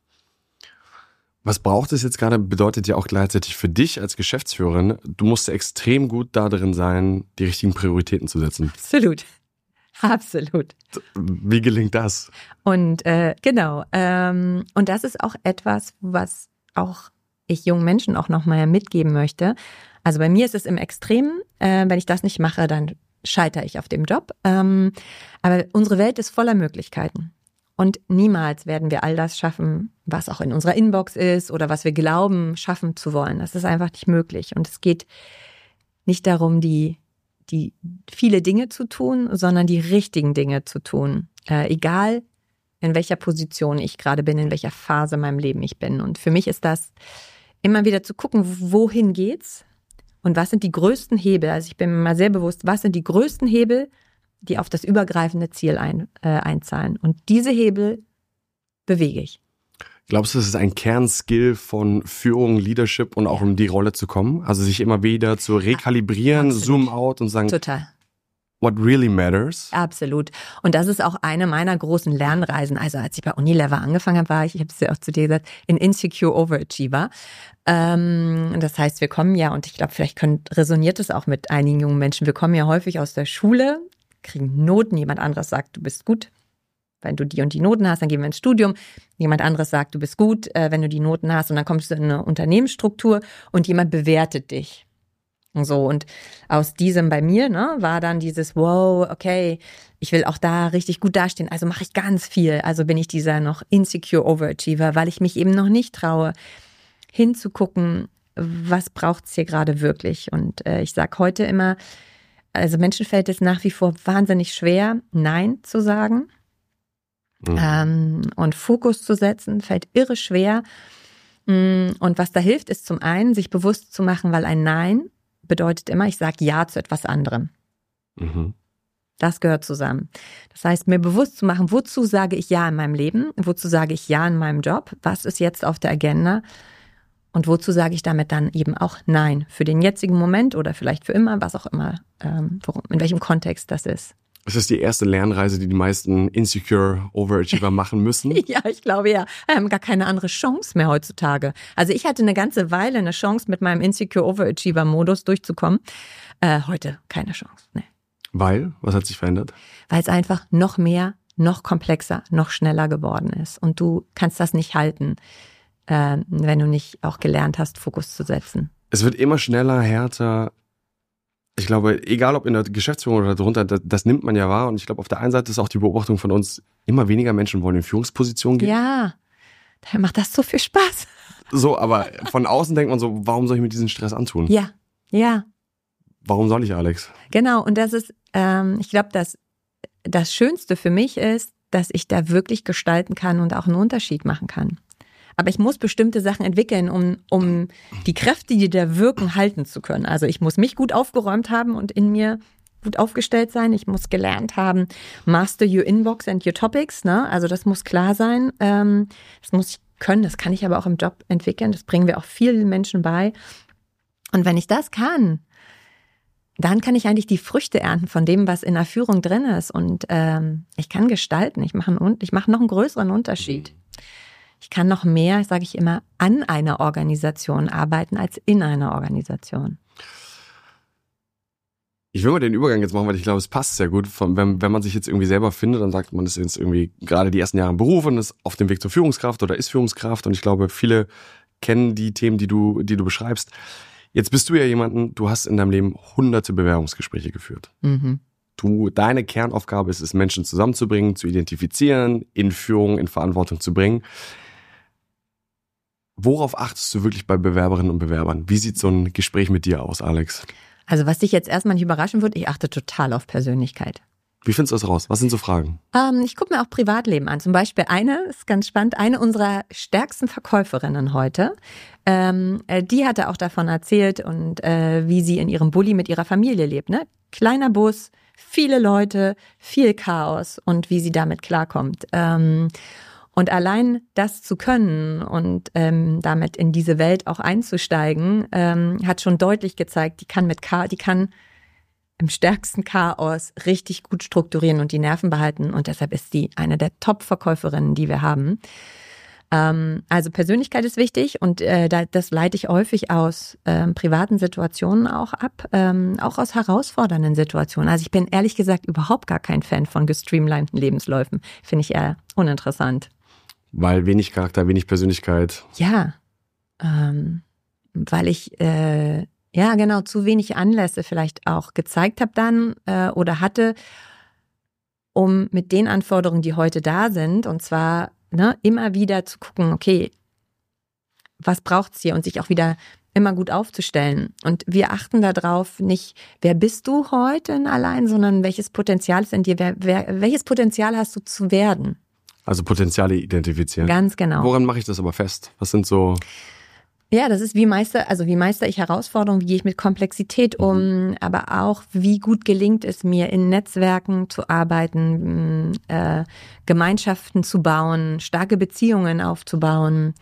Was braucht es jetzt gerade, bedeutet ja auch gleichzeitig für dich als Geschäftsführerin, du musst extrem gut da drin sein, die richtigen Prioritäten zu setzen. Absolut. Absolut. Wie gelingt das? Und äh, genau, ähm, und das ist auch etwas, was auch ich jungen Menschen auch nochmal mitgeben möchte. Also bei mir ist es im Extremen, äh, wenn ich das nicht mache, dann scheitere ich auf dem Job. Ähm, aber unsere Welt ist voller Möglichkeiten. Und niemals werden wir all das schaffen, was auch in unserer Inbox ist oder was wir glauben, schaffen zu wollen. Das ist einfach nicht möglich. Und es geht nicht darum, die, die viele Dinge zu tun, sondern die richtigen Dinge zu tun. Äh, egal, in welcher Position ich gerade bin, in welcher Phase in meinem Leben ich bin. Und für mich ist das immer wieder zu gucken, wohin geht's und was sind die größten Hebel. Also ich bin mir mal sehr bewusst, was sind die größten Hebel, die auf das übergreifende Ziel ein, äh, einzahlen. Und diese Hebel bewege ich. Glaubst du, das ist ein Kernskill von Führung, Leadership und auch um die Rolle zu kommen? Also sich immer wieder zu rekalibrieren, Absolut. Zoom out und sagen, Total. What really matters? Absolut. Und das ist auch eine meiner großen Lernreisen. Also als ich bei Unilever angefangen habe, war ich, ich habe es ja auch zu dir gesagt, ein Insecure Overachiever. Ähm, das heißt, wir kommen ja, und ich glaube, vielleicht könnt, resoniert es auch mit einigen jungen Menschen, wir kommen ja häufig aus der Schule, kriegen Noten, jemand anderes sagt, du bist gut. Wenn du die und die Noten hast, dann gehen wir ins Studium. Jemand anderes sagt, du bist gut, äh, wenn du die Noten hast. Und dann kommst du in eine Unternehmensstruktur und jemand bewertet dich. So, und aus diesem bei mir, ne, war dann dieses, wow, okay, ich will auch da richtig gut dastehen, also mache ich ganz viel. Also bin ich dieser noch insecure Overachiever, weil ich mich eben noch nicht traue, hinzugucken, was braucht's hier gerade wirklich. Und äh, ich sag heute immer, also Menschen fällt es nach wie vor wahnsinnig schwer, Nein zu sagen. Mhm. Ähm, und Fokus zu setzen, fällt irre schwer. Und was da hilft, ist zum einen, sich bewusst zu machen, weil ein Nein bedeutet immer, ich sage Ja zu etwas anderem. Mhm. Das gehört zusammen. Das heißt, mir bewusst zu machen, wozu sage ich Ja in meinem Leben, wozu sage ich Ja in meinem Job, was ist jetzt auf der Agenda und wozu sage ich damit dann eben auch Nein für den jetzigen Moment oder vielleicht für immer, was auch immer, ähm, worum, in welchem Kontext das ist. Das ist die erste Lernreise, die die meisten Insecure Overachiever machen müssen. Ja, ich glaube ja. Wir haben gar keine andere Chance mehr heutzutage. Also ich hatte eine ganze Weile eine Chance, mit meinem Insecure Overachiever-Modus durchzukommen. Äh, heute keine Chance, nee. Weil? Was hat sich verändert? Weil es einfach noch mehr, noch komplexer, noch schneller geworden ist. Und du kannst das nicht halten, äh, wenn du nicht auch gelernt hast, Fokus zu setzen. Es wird immer schneller, härter. Ich glaube, egal ob in der Geschäftsführung oder darunter, das, das nimmt man ja wahr. Und ich glaube, auf der einen Seite ist auch die Beobachtung von uns, immer weniger Menschen wollen in Führungspositionen gehen. Ja, daher macht das so viel Spaß. So, aber von außen denkt man so, warum soll ich mir diesen Stress antun? Ja, ja. Warum soll ich, Alex? Genau, und das ist, ähm, ich glaube, dass das Schönste für mich ist, dass ich da wirklich gestalten kann und auch einen Unterschied machen kann. Aber ich muss bestimmte Sachen entwickeln, um, um die Kräfte, die da wirken, halten zu können. Also ich muss mich gut aufgeräumt haben und in mir gut aufgestellt sein. Ich muss gelernt haben, master your inbox and your topics. Ne? Also das muss klar sein. Ähm, das muss ich können. Das kann ich aber auch im Job entwickeln. Das bringen wir auch vielen Menschen bei. Und wenn ich das kann, dann kann ich eigentlich die Früchte ernten von dem, was in der Führung drin ist. Und ähm, ich kann gestalten. Ich mache einen, ich mache noch einen größeren Unterschied. Ich kann noch mehr, sage ich immer, an einer Organisation arbeiten als in einer Organisation. Ich will mal den Übergang jetzt machen, weil ich glaube, es passt sehr gut. Von, wenn, wenn man sich jetzt irgendwie selber findet, dann sagt man, ist jetzt irgendwie gerade die ersten Jahre im Beruf und ist auf dem Weg zur Führungskraft oder ist Führungskraft. Und ich glaube, viele kennen die Themen, die du, die du beschreibst. Jetzt bist du ja jemanden, du hast in deinem Leben hunderte Bewerbungsgespräche geführt. Mhm. Du, deine Kernaufgabe ist es, Menschen zusammenzubringen, zu identifizieren, in Führung, in Verantwortung zu bringen. Worauf achtest du wirklich bei Bewerberinnen und Bewerbern? Wie sieht so ein Gespräch mit dir aus, Alex? Also was dich jetzt erstmal nicht überraschen wird, ich achte total auf Persönlichkeit. Wie findest du das raus? Was sind so Fragen? Ähm, ich gucke mir auch Privatleben an. Zum Beispiel eine, ist ganz spannend, eine unserer stärksten Verkäuferinnen heute, ähm, die hatte auch davon erzählt und äh, wie sie in ihrem Bulli mit ihrer Familie lebt. Ne? Kleiner Bus, viele Leute, viel Chaos und wie sie damit klarkommt. Ähm, Und allein das zu können und ähm, damit in diese Welt auch einzusteigen, ähm, hat schon deutlich gezeigt, die kann mit Cha- die kann im stärksten Chaos richtig gut strukturieren und die Nerven behalten. Und deshalb ist sie eine der Top-Verkäuferinnen, die wir haben. Ähm, also Persönlichkeit ist wichtig und äh, das leite ich häufig aus ähm, privaten Situationen auch ab, ähm, auch aus herausfordernden Situationen. Also ich bin ehrlich gesagt überhaupt gar kein Fan von gestreamlinten Lebensläufen. Finde ich eher uninteressant. Weil wenig Charakter, wenig Persönlichkeit. Ja, ähm, weil ich äh, ja genau, zu wenig Anlässe vielleicht auch gezeigt habe dann äh, oder hatte, um mit den Anforderungen, die heute da sind, und zwar ne, immer wieder zu gucken, okay, was braucht's hier und sich auch wieder immer gut aufzustellen. Und wir achten darauf nicht, wer bist du heute allein, sondern welches Potenzial ist in dir, wer, wer, welches Potenzial hast du zu werden? Also Potenziale identifizieren. Ganz genau. Woran mache ich das aber fest? Was sind so... Ja, das ist wie meister, also wie meister ich Herausforderungen, wie gehe ich mit Komplexität um, mhm. aber auch wie gut gelingt es mir, in Netzwerken zu arbeiten, äh, Gemeinschaften zu bauen, starke Beziehungen aufzubauen.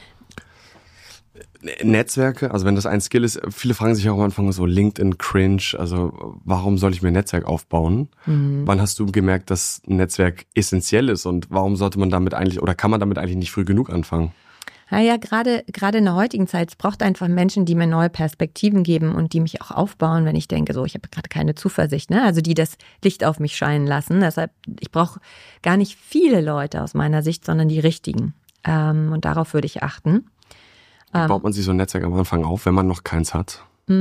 Netzwerke, also wenn das ein Skill ist, viele fragen sich auch am Anfang so LinkedIn cringe, also warum soll ich mir ein Netzwerk aufbauen? Mhm. Wann hast du gemerkt, dass ein Netzwerk essentiell ist und warum sollte man damit eigentlich oder kann man damit eigentlich nicht früh genug anfangen? Naja, gerade gerade in der heutigen Zeit, es braucht einfach Menschen, die mir neue Perspektiven geben und die mich auch aufbauen, wenn ich denke, so ich habe gerade keine Zuversicht, ne? Also die das Licht auf mich scheinen lassen. Deshalb, ich brauche gar nicht viele Leute aus meiner Sicht, sondern die richtigen. Ähm, und darauf würde ich achten. Wie baut man sich so ein Netzwerk am Anfang auf, wenn man noch keins hat?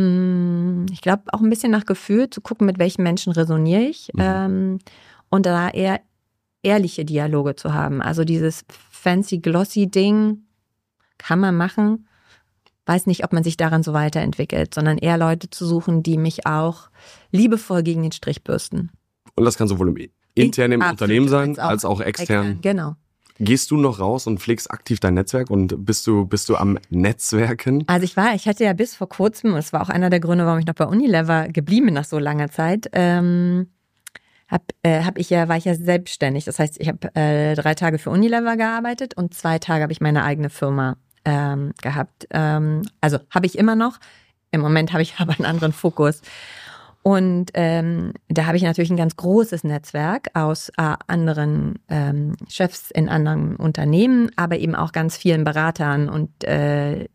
Ich glaube, auch ein bisschen nach Gefühl zu gucken, mit welchen Menschen resoniere ich mhm. ähm, und da eher ehrliche Dialoge zu haben. Also dieses fancy, glossy Ding kann man machen, weiß nicht, ob man sich daran so weiterentwickelt, sondern eher Leute zu suchen, die mich auch liebevoll gegen den Strich bürsten. Und das kann sowohl im internen Absolut, Unternehmen sein, als auch, als auch extern. extern. Genau. Gehst du noch raus und pflegst aktiv dein Netzwerk und bist du bist du am Netzwerken? Also ich war, ich hatte ja bis vor kurzem, und es war auch einer der Gründe, warum ich noch bei Unilever geblieben bin nach so langer Zeit, ähm, hab, äh, hab ich ja, war ich ja selbstständig. Das heißt, ich habe äh, drei Tage für Unilever gearbeitet und zwei Tage habe ich meine eigene Firma ähm, gehabt. Ähm, also habe ich immer noch. Im Moment habe ich aber einen anderen Fokus. Und ähm, da habe ich natürlich ein ganz großes Netzwerk aus äh, anderen ähm, Chefs in anderen Unternehmen, aber eben auch ganz vielen Beratern. Und äh,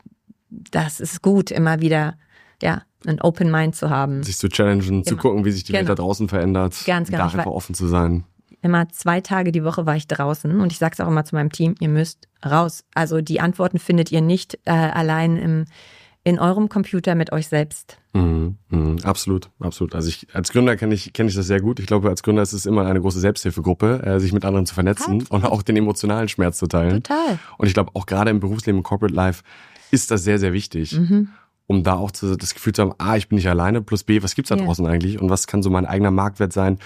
das ist gut, immer wieder ja ein Open Mind zu haben. Sich zu challengen, genau. zu gucken, wie sich die genau. Welt da draußen verändert. Ganz genau. Da einfach offen zu sein. Immer zwei Tage die Woche war ich draußen und ich sage es auch immer zu meinem Team, ihr müsst raus. Also die Antworten findet ihr nicht äh, allein im in eurem Computer mit euch selbst. Mhm, mh, absolut, absolut. Also ich als Gründer kenne ich kenne ich das sehr gut. Ich glaube, als Gründer ist es immer eine große Selbsthilfegruppe, äh, sich mit anderen zu vernetzen Absolut. und auch den emotionalen Schmerz zu teilen. Total. Und ich glaube, auch gerade im Berufsleben, im Corporate Life ist das sehr, sehr wichtig, mhm. um da auch zu, das Gefühl zu haben, A, ich bin nicht alleine, plus B, was gibt's da yeah. draußen eigentlich und was kann so mein eigener Marktwert sein?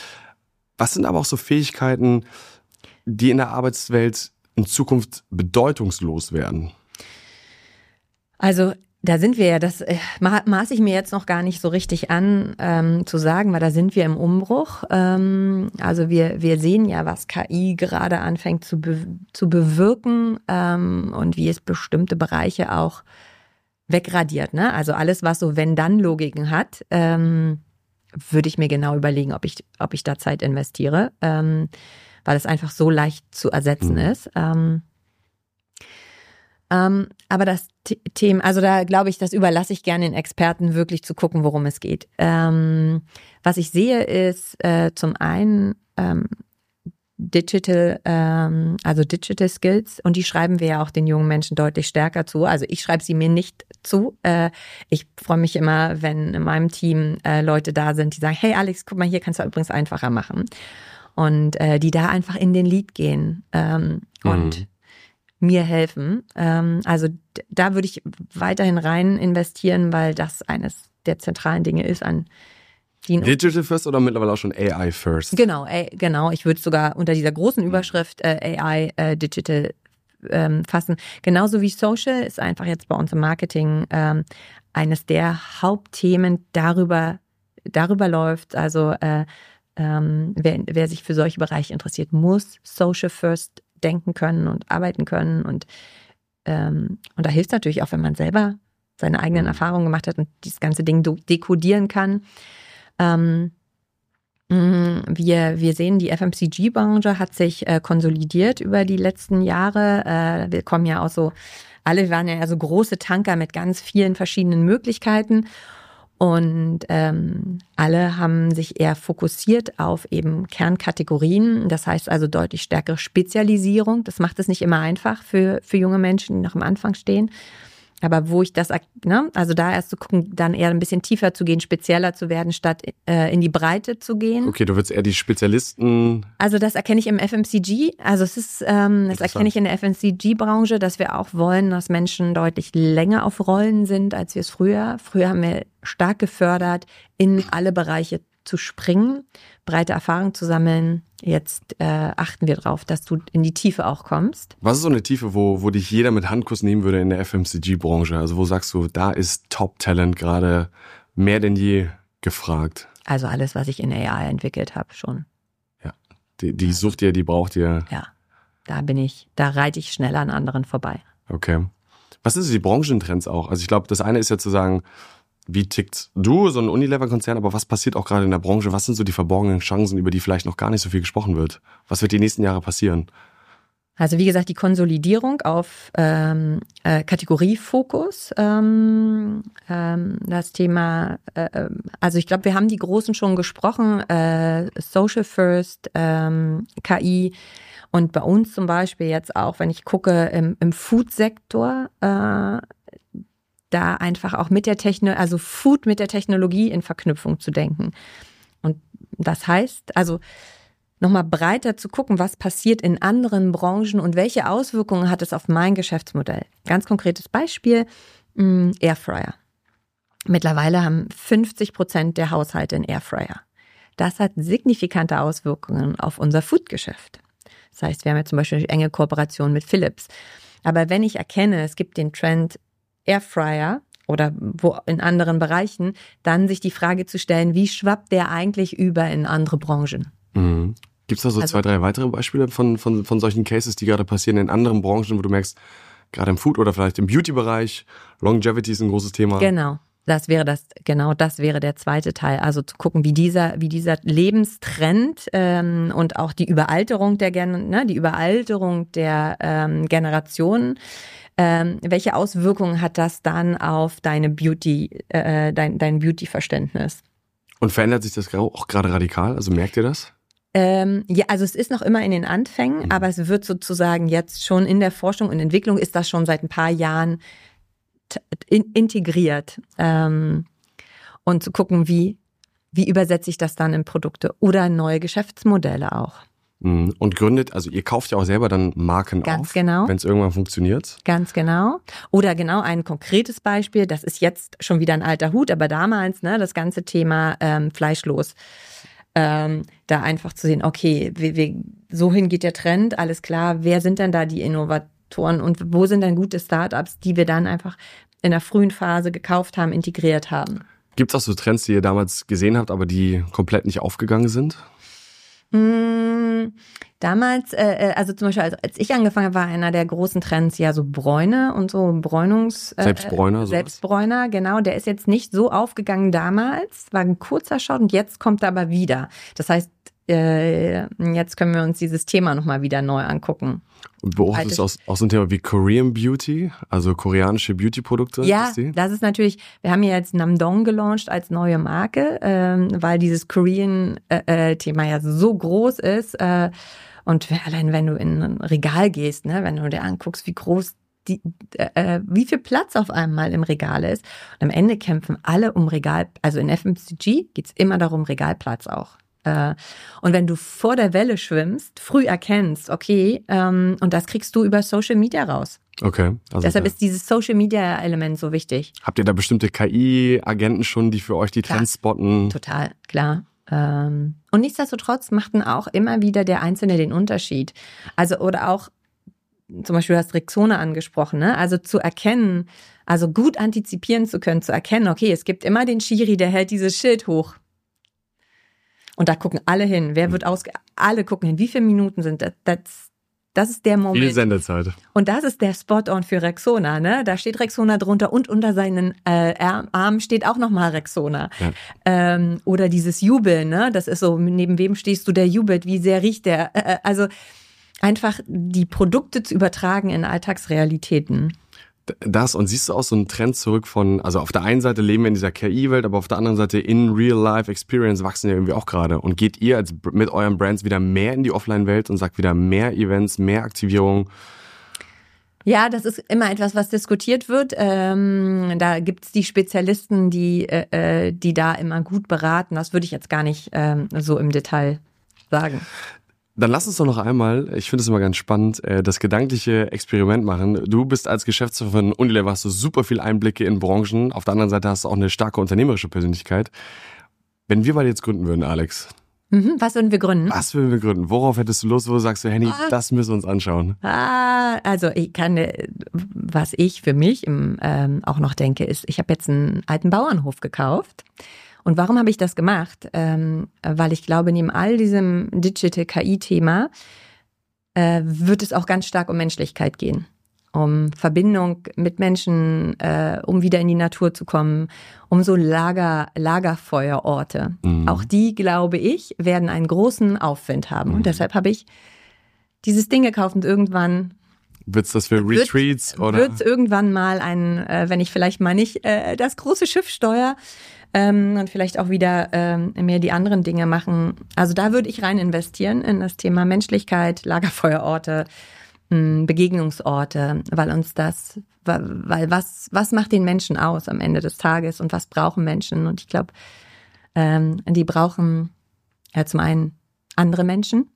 Was sind aber auch so Fähigkeiten, die in der Arbeitswelt in Zukunft bedeutungslos werden? Also da sind wir ja, das äh, maße ich mir jetzt noch gar nicht so richtig an ähm, zu sagen, weil da sind wir im Umbruch. Ähm, also wir wir sehen ja, was K I gerade anfängt zu be- zu bewirken ähm, und wie es bestimmte Bereiche auch wegradiert. Ne? Also alles, was so Wenn-Dann-Logiken hat, ähm, würde ich mir genau überlegen, ob ich ob ich da Zeit investiere, ähm, weil es einfach so leicht zu ersetzen mhm. ist. Ähm, Ähm, aber das T- Thema, also da glaube ich, das überlasse ich gerne den Experten wirklich zu gucken, worum es geht. Ähm, was ich sehe ist äh, zum einen ähm, Digital, ähm, also Digital Skills und die schreiben wir ja auch den jungen Menschen deutlich stärker zu. Also ich schreibe sie mir nicht zu. Äh, ich freue mich immer, wenn in meinem Team äh, Leute da sind, die sagen, hey Alex, guck mal, hier kannst du übrigens einfacher machen. Und äh, die da einfach in den Lead gehen ähm, mhm. und mir helfen. Ähm, also d- da würde ich weiterhin rein investieren, weil das eines der zentralen Dinge ist an die Digital First oder mittlerweile auch schon A I First? Genau, A- genau. Ich würde sogar unter dieser großen Überschrift äh, A I äh, Digital ähm, fassen. Genauso wie Social ist einfach jetzt bei uns im Marketing ähm, eines der Hauptthemen darüber darüber läuft. Also äh, ähm, wer, wer sich für solche Bereiche interessiert, muss Social First denken können und arbeiten können und ähm, und da hilft es natürlich auch, wenn man selber seine eigenen mhm. Erfahrungen gemacht hat und dieses ganze Ding dekodieren kann. Ähm, wir wir sehen, die F M C G-Branche hat sich äh, konsolidiert über die letzten Jahre. Äh, wir kommen ja auch so, alle waren ja so große Tanker mit ganz vielen verschiedenen Möglichkeiten. Und ähm, alle haben sich eher fokussiert auf eben Kernkategorien. Das heißt also deutlich stärkere Spezialisierung. Das macht es nicht immer einfach für für junge Menschen, die noch am Anfang stehen. Aber wo ich das, ne, also da erst zu gucken, dann eher ein bisschen tiefer zu gehen, spezieller zu werden, statt äh, in die Breite zu gehen. Okay, du würdest eher die Spezialisten... Also das erkenne ich im F M C G, also es ist, ähm, das erkenne ich in der F M C G-Branche, dass wir auch wollen, dass Menschen deutlich länger auf Rollen sind, als wir es früher. Früher haben wir stark gefördert, in alle Bereiche zu springen, breite Erfahrung zu sammeln. Jetzt äh, achten wir drauf, dass du in die Tiefe auch kommst. Was ist so eine Tiefe, wo, wo dich jeder mit Handkuss nehmen würde in der F M C G-Branche? Also wo sagst du, da ist Top-Talent gerade mehr denn je gefragt? Also alles, was ich in A I entwickelt habe, schon. Ja, die, die sucht ihr, die braucht ihr. Ja, da bin ich, da reite ich schneller an anderen vorbei. Okay. Was sind so die Branchentrends auch? Also ich glaube, das eine ist ja zu sagen, wie tickt du, so ein Unilever-Konzern, aber was passiert auch gerade in der Branche? Was sind so die verborgenen Chancen, über die vielleicht noch gar nicht so viel gesprochen wird? Was wird die nächsten Jahre passieren? Also wie gesagt, die Konsolidierung auf ähm, äh, Kategoriefokus, ähm, ähm, das Thema, äh, also ich glaube, wir haben die Großen schon gesprochen, äh, Social First, ähm, K I und bei uns zum Beispiel jetzt auch, wenn ich gucke im, im Food-Sektor, äh, da einfach auch mit der Technologie, also Food mit der Technologie in Verknüpfung zu denken. Und das heißt, also nochmal breiter zu gucken, was passiert in anderen Branchen und welche Auswirkungen hat es auf mein Geschäftsmodell. Ganz konkretes Beispiel, Airfryer. Mittlerweile haben fünfzig Prozent der Haushalte einen Airfryer. Das hat signifikante Auswirkungen auf unser Food-Geschäft. Das heißt, wir haben ja zum Beispiel eine enge Kooperation mit Philips. Aber wenn ich erkenne, es gibt den Trend Airfryer oder wo in anderen Bereichen, dann sich die Frage zu stellen, wie schwappt der eigentlich über in andere Branchen? Mhm. Gibt es da so also, zwei, drei weitere Beispiele von, von, von solchen Cases, die gerade passieren in anderen Branchen, wo du merkst, gerade im Food oder vielleicht im Beauty-Bereich, Longevity ist ein großes Thema. Genau. Das wäre das, genau das wäre der zweite Teil. Also zu gucken, wie dieser, wie dieser Lebenstrend ähm, und auch die Überalterung der Gen- ne, die Überalterung der ähm, Generationen, ähm, welche Auswirkungen hat das dann auf deine Beauty, äh, dein, dein Beauty-Verständnis? Und verändert sich das auch gerade radikal? Also merkt ihr das? Ähm, ja, also es ist noch immer in den Anfängen, mhm. aber es wird sozusagen jetzt schon in der Forschung und Entwicklung ist das schon seit ein paar Jahren t- in, integriert. Ähm, und zu gucken, wie, wie übersetze ich das dann in Produkte oder neue Geschäftsmodelle auch. Und gründet, also ihr kauft ja auch selber dann Marken Ganz auf, genau. wenn es irgendwann funktioniert. Ganz genau. Oder genau ein konkretes Beispiel, das ist jetzt schon wieder ein alter Hut, aber damals, ne, das ganze Thema ähm, fleischlos. Ähm, da einfach zu sehen, okay, wir, wir, so hin geht der Trend, alles klar, wer sind denn da die Innovatoren und wo sind denn gute Startups, die wir dann einfach in der frühen Phase gekauft haben, integriert haben. Gibt es auch so Trends, die ihr damals gesehen habt, aber die komplett nicht aufgegangen sind? Hm, damals, äh, also zum Beispiel, als, als ich angefangen habe, war einer der großen Trends ja so Bräune und so Bräunungs... Äh, Selbstbräuner. Selbstbräuner, genau. Der ist jetzt nicht so aufgegangen damals, war ein kurzer Shot und jetzt kommt er aber wieder. Das heißt, äh, jetzt können wir uns dieses Thema nochmal wieder neu angucken. Und beobachtest du auch, auch so ein Thema wie Korean Beauty, also koreanische Beauty-Produkte? Ja, das ist natürlich, wir haben ja jetzt Namdong gelauncht als neue Marke, ähm, weil dieses Korean-Thema äh, ja so groß ist. Äh, und allein wenn du in ein Regal gehst, ne, wenn du dir anguckst, wie groß die, äh, wie viel Platz auf einmal im Regal ist. Und am Ende kämpfen alle um Regal, also in F M C G geht's immer darum, Regalplatz auch. Und wenn du vor der Welle schwimmst, früh erkennst, okay, ähm, und das kriegst du über Social Media raus. Okay. Also Deshalb ja. ist dieses Social Media Element so wichtig. Habt ihr da bestimmte K I-Agenten schon, die für euch die Trends ja, spotten? Total, klar. Ähm, und nichtsdestotrotz machten auch immer wieder der Einzelne den Unterschied. Also, oder auch, zum Beispiel, du hast Rexona angesprochen, ne? Also zu erkennen, also gut antizipieren zu können, zu erkennen, okay, es gibt immer den Schiri, der hält dieses Schild hoch. Und da gucken alle hin. Wer wird ausge... Alle gucken hin. Wie viele Minuten sind das? Das, das ist der Moment. Viel Sendezeit. Und das ist der Spot-on für Rexona, ne? Da steht Rexona drunter und unter seinen äh, Armen steht auch nochmal Rexona. Ja. Ähm, oder dieses Jubeln, ne? Das ist so, neben wem stehst du, der jubelt, wie sehr riecht der? Äh, also einfach die Produkte zu übertragen in Alltagsrealitäten. Das, und siehst du auch so einen Trend zurück von, also auf der einen Seite leben wir in dieser K I-Welt, aber auf der anderen Seite in Real-Life-Experience wachsen ja irgendwie auch gerade. Und geht ihr als mit euren Brands wieder mehr in die Offline-Welt und sagt wieder mehr Events, mehr Aktivierung? Ja, das ist immer etwas, was diskutiert wird. Ähm, da gibt's die Spezialisten, die, äh, die da immer gut beraten. Das würde ich jetzt gar nicht ähm, so im Detail sagen. Dann lass uns doch noch einmal, ich finde es immer ganz spannend, das gedankliche Experiment machen. Du bist als Geschäftsführer von Unilever, hast du super viel Einblicke in Branchen. Auf der anderen Seite hast du auch eine starke unternehmerische Persönlichkeit. Wenn wir beide jetzt gründen würden, Alex. Mhm, was würden wir gründen? Was würden wir gründen? Worauf hättest du Lust? Wo sagst du, Henny, ah. das müssen wir uns anschauen? Ah, also ich kann, was ich für mich im, ähm, auch noch denke, ist, ich habe jetzt einen alten Bauernhof gekauft. Und warum habe ich das gemacht? Ähm, weil ich glaube, neben all diesem Digital-K I-Thema äh, wird es auch ganz stark um Menschlichkeit gehen. Um Verbindung mit Menschen, äh, um wieder in die Natur zu kommen, um so Lager, Lagerfeuerorte. Mhm. Auch die, glaube ich, werden einen großen Aufwind haben. Mhm. Und deshalb habe ich dieses Ding gekauft und irgendwann... Wird's das für Retreats? Wird, oder? Wird's irgendwann mal ein, äh, wenn ich vielleicht mal nicht äh, das große Schiff steuere, ähm, und vielleicht auch wieder ähm, mehr die anderen Dinge machen. Also da würde ich rein investieren in das Thema Menschlichkeit, Lagerfeuerorte, mh, Begegnungsorte, weil uns das, weil was was macht den Menschen aus am Ende des Tages und was brauchen Menschen? Und ich glaube, ähm, die brauchen ja zum einen andere Menschen,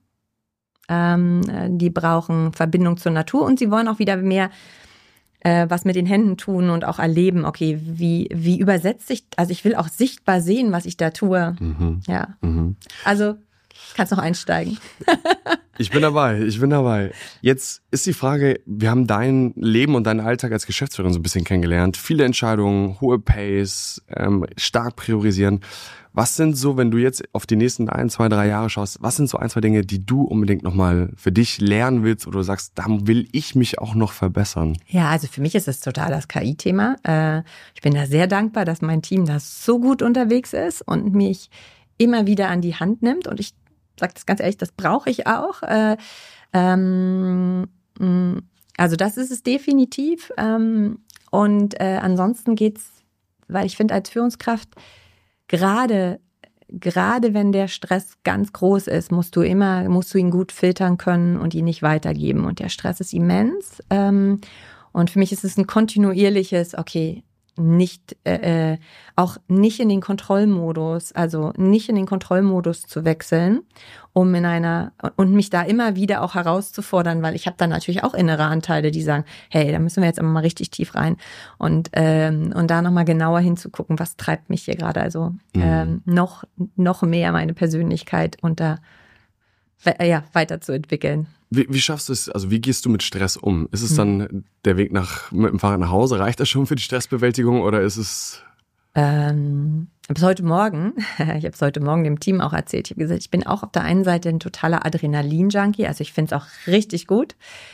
ähm, die brauchen Verbindung zur Natur und sie wollen auch wieder mehr was mit den Händen tun und auch erleben, okay, wie wie übersetze ich, also ich will auch sichtbar sehen, was ich da tue. Mhm. Ja. Mhm. Also kannst noch einsteigen. Ich bin dabei, ich bin dabei. Jetzt ist die Frage, wir haben dein Leben und deinen Alltag als Geschäftsführerin so ein bisschen kennengelernt. Viele Entscheidungen, hohe Pace, ähm, stark priorisieren. Was sind so, wenn du jetzt auf die nächsten ein, zwei, drei Jahre schaust, was sind so ein, zwei Dinge, die du unbedingt nochmal für dich lernen willst oder du sagst, da will ich mich auch noch verbessern? Ja, also für mich ist es total das K I-Thema. Äh, ich bin da sehr dankbar, dass mein Team da so gut unterwegs ist und mich immer wieder an die Hand nimmt. Und ich sage das ganz ehrlich, das brauche ich auch. Äh, ähm, also das ist es definitiv. Ähm, und äh, ansonsten geht's, weil ich finde, als Führungskraft Gerade, gerade wenn der Stress ganz groß ist, musst du immer, musst du ihn gut filtern können und ihn nicht weitergeben. Und der Stress ist immens. Ähm, und für mich ist es ein kontinuierliches, okay, nicht, äh, auch nicht in den Kontrollmodus, also nicht in den Kontrollmodus zu wechseln, um in einer, und mich da immer wieder auch herauszufordern, weil ich habe dann natürlich auch innere Anteile, die sagen, hey, da müssen wir jetzt immer mal richtig tief rein und ähm, und da nochmal genauer hinzugucken, was treibt mich hier gerade, also mhm. ähm, noch noch mehr meine Persönlichkeit unter ja, weiterzuentwickeln. Wie, wie schaffst du es, also wie gehst du mit Stress um? Ist es dann der Weg nach mit dem Fahrrad nach Hause? Reicht das schon für die Stressbewältigung oder ist es... Ähm, bis heute Morgen, ich habe es heute Morgen dem Team auch erzählt, ich habe gesagt, ich bin auch auf der einen Seite ein totaler Adrenalin-Junkie, also ich finde es auch richtig gut,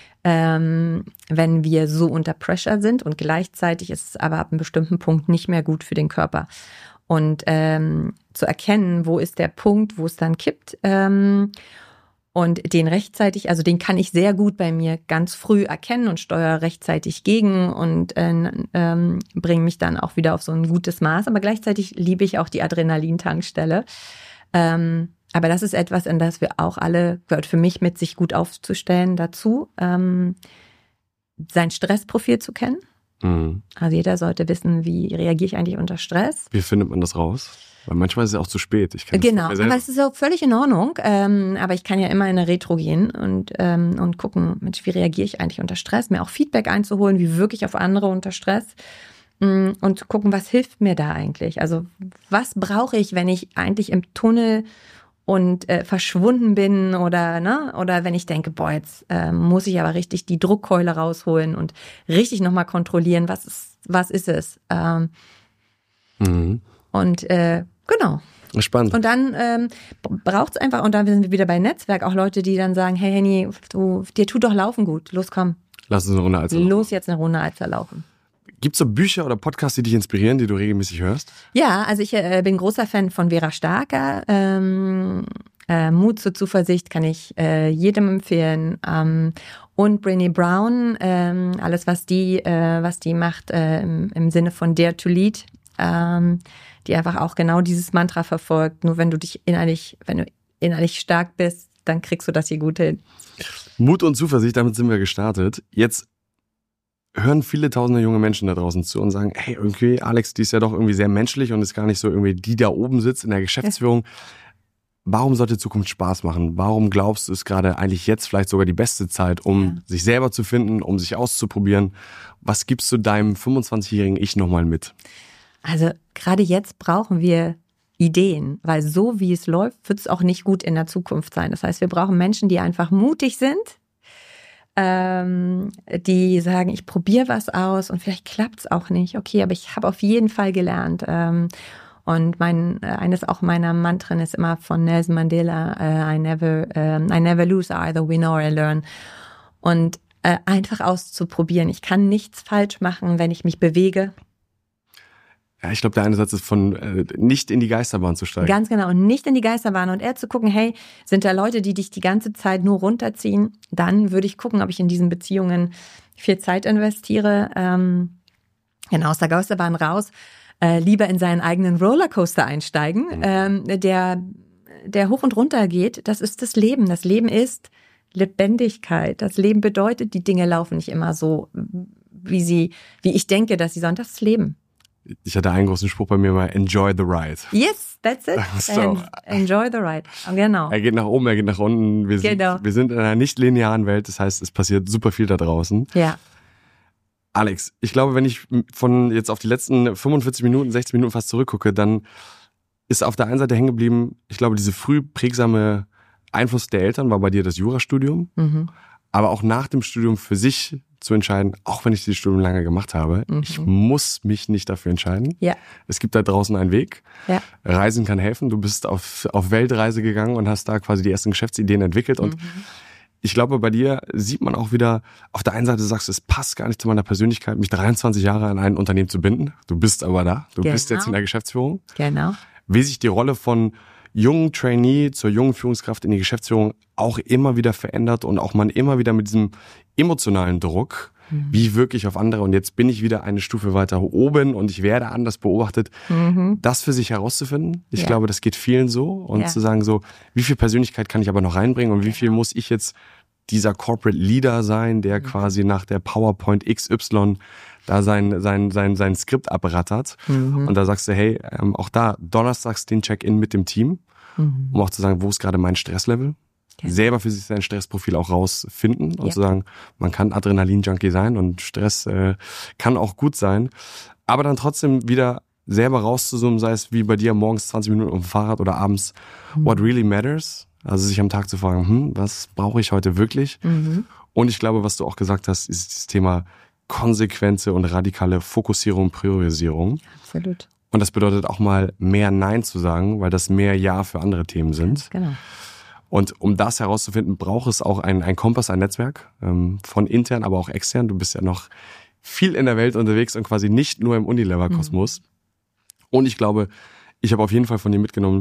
ähm, wenn wir so unter Pressure sind und gleichzeitig ist es aber ab einem bestimmten Punkt nicht mehr gut für den Körper. Und ähm, zu erkennen, wo ist der Punkt, wo es dann kippt, ähm, und den rechtzeitig, also den kann ich sehr gut bei mir ganz früh erkennen und steuere rechtzeitig gegen und äh, ähm, bringe mich dann auch wieder auf so ein gutes Maß. Aber gleichzeitig liebe ich auch die Adrenalin-Tankstelle. Ähm, aber das ist etwas, in das wir auch alle, gehört für mich mit, sich gut aufzustellen dazu, ähm, sein Stressprofil zu kennen. Mhm. Also jeder sollte wissen, wie reagiere ich eigentlich unter Stress. Wie findet man das raus? Weil manchmal ist es auch zu spät. Ich genau, aber es ist auch völlig in Ordnung. Ähm, aber ich kann ja immer in eine Retro gehen und ähm, und gucken, Mensch, wie reagiere ich eigentlich unter Stress? Mir auch Feedback einzuholen, wie wirke ich auf andere unter Stress? Und zu gucken, was hilft mir da eigentlich? Also was brauche ich, wenn ich eigentlich im Tunnel und äh, verschwunden bin oder ne oder wenn ich denke, boah, jetzt äh, muss ich aber richtig die Druckkeule rausholen und richtig nochmal kontrollieren, was ist was ist es? Ähm, mhm. Und äh, genau. Spannend. Und dann ähm, braucht es einfach, und dann sind wir wieder bei Netzwerk, auch Leute, die dann sagen, hey Henny, du, dir tut doch Laufen gut, los komm. Lass uns eine Runde Alster laufen. Los jetzt eine Runde Alster laufen. Gibt es so Bücher oder Podcasts, die dich inspirieren, die du regelmäßig hörst? Ja, also ich äh, bin großer Fan von Vera Starker. Ähm, äh, Mut zur Zuversicht kann ich äh, jedem empfehlen. Ähm, und Brené Brown, ähm, alles was die, äh, was die macht äh, im, im Sinne von Dare to Lead. Ähm, die einfach auch genau dieses Mantra verfolgt. Nur wenn du dich innerlich, wenn du innerlich stark bist, dann kriegst du das hier gut hin. Mut und Zuversicht, damit sind wir gestartet. Jetzt hören viele tausende junge Menschen da draußen zu und sagen, hey, irgendwie, Alex, die ist ja doch irgendwie sehr menschlich und ist gar nicht so irgendwie die da oben sitzt in der Geschäftsführung. Ja. Warum sollte Zukunft Spaß machen? Warum glaubst du, ist gerade eigentlich jetzt vielleicht sogar die beste Zeit, um ja. sich selber zu finden, um sich auszuprobieren? Was gibst du deinem fünfundzwanzigjährigen Ich nochmal mit? Also gerade jetzt brauchen wir Ideen, weil so wie es läuft, wird es auch nicht gut in der Zukunft sein. Das heißt, wir brauchen Menschen, die einfach mutig sind, ähm, die sagen, ich probiere was aus und vielleicht klappt es auch nicht. Okay, aber ich habe auf jeden Fall gelernt. Ähm, und mein eines auch meiner Mantren ist immer von Nelson Mandela: uh, I never, uh, I never lose, I either win or I learn. Und äh, einfach auszuprobieren. Ich kann nichts falsch machen, wenn ich mich bewege. Ja, ich glaube, der eine Satz ist von äh, nicht in die Geisterbahn zu steigen. Ganz genau, und nicht in die Geisterbahn. Und eher zu gucken, hey, sind da Leute, die dich die ganze Zeit nur runterziehen? Dann würde ich gucken, ob ich in diesen Beziehungen viel Zeit investiere. Ähm, genau, aus der Geisterbahn raus. Äh, lieber in seinen eigenen Rollercoaster einsteigen, mhm. ähm, der, der hoch und runter geht. Das ist das Leben. Das Leben ist Lebendigkeit. Das Leben bedeutet, die Dinge laufen nicht immer so, wie sie, wie ich denke, dass sie sollen. Das ist Leben. Ich hatte einen großen Spruch bei mir mal: Enjoy the ride. Yes, that's it. So. Enjoy the ride. Genau. Er geht nach oben, er geht nach unten. Wir sind, genau. wir sind in einer nicht linearen Welt. Das heißt, es passiert super viel da draußen. Ja. Alex, ich glaube, wenn ich von jetzt auf die letzten fünfundvierzig Minuten, sechzig Minuten fast zurückgucke, dann ist auf der einen Seite hängen geblieben, ich glaube, diese früh prägsame Einfluss der Eltern war bei dir das Jurastudium. Mhm. Aber auch nach dem Studium für sich zu entscheiden, auch wenn ich dieses Studium lange gemacht habe, mhm. ich muss mich nicht dafür entscheiden. Ja. Es gibt da draußen einen Weg. Ja. Reisen kann helfen. Du bist auf, auf Weltreise gegangen und hast da quasi die ersten Geschäftsideen entwickelt. Und mhm. ich glaube, bei dir sieht man auch wieder, auf der einen Seite sagst du, es passt gar nicht zu meiner Persönlichkeit, mich dreiundzwanzig Jahre an ein Unternehmen zu binden. Du bist aber da. Du genau. bist jetzt in der Geschäftsführung. Genau. Wie sich die Rolle von jungen Trainee zur jungen Führungskraft in die Geschäftsführung auch immer wieder verändert und auch man immer wieder mit diesem emotionalen Druck, mhm. wie wirke ich auf andere, und jetzt bin ich wieder eine Stufe weiter oben und ich werde anders beobachtet, mhm. das für sich herauszufinden. Ich ja. glaube, das geht vielen so, und ja. zu sagen so, wie viel Persönlichkeit kann ich aber noch reinbringen und wie viel muss ich jetzt dieser Corporate Leader sein, der mhm. quasi nach der PowerPoint X Y da sein, sein, sein, sein Skript abrattert. Mhm. Und da sagst du, hey, ähm, auch da donnerstags den Check-in mit dem Team, mhm. um auch zu sagen, wo ist gerade mein Stresslevel? Okay. Selber für sich sein Stressprofil auch rausfinden und ja. zu sagen, man kann Adrenalin-Junkie sein und Stress äh, kann auch gut sein. Aber dann trotzdem wieder selber rauszuzoomen, sei es wie bei dir morgens zwanzig Minuten auf dem Fahrrad oder abends, mhm. what really matters? Also sich am Tag zu fragen, hm, was brauche ich heute wirklich? Mhm. Und ich glaube, was du auch gesagt hast, ist das Thema konsequente und radikale Fokussierung, Priorisierung. Absolut. Und das bedeutet auch mal mehr Nein zu sagen, weil das mehr Ja für andere Themen sind. Genau. Und um das herauszufinden, braucht es auch ein, ein Kompass, ein Netzwerk, ähm, von intern, aber auch extern. Du bist ja noch viel in der Welt unterwegs und quasi nicht nur im Unilever-Kosmos. Mhm. Und ich glaube, ich habe auf jeden Fall von dir mitgenommen,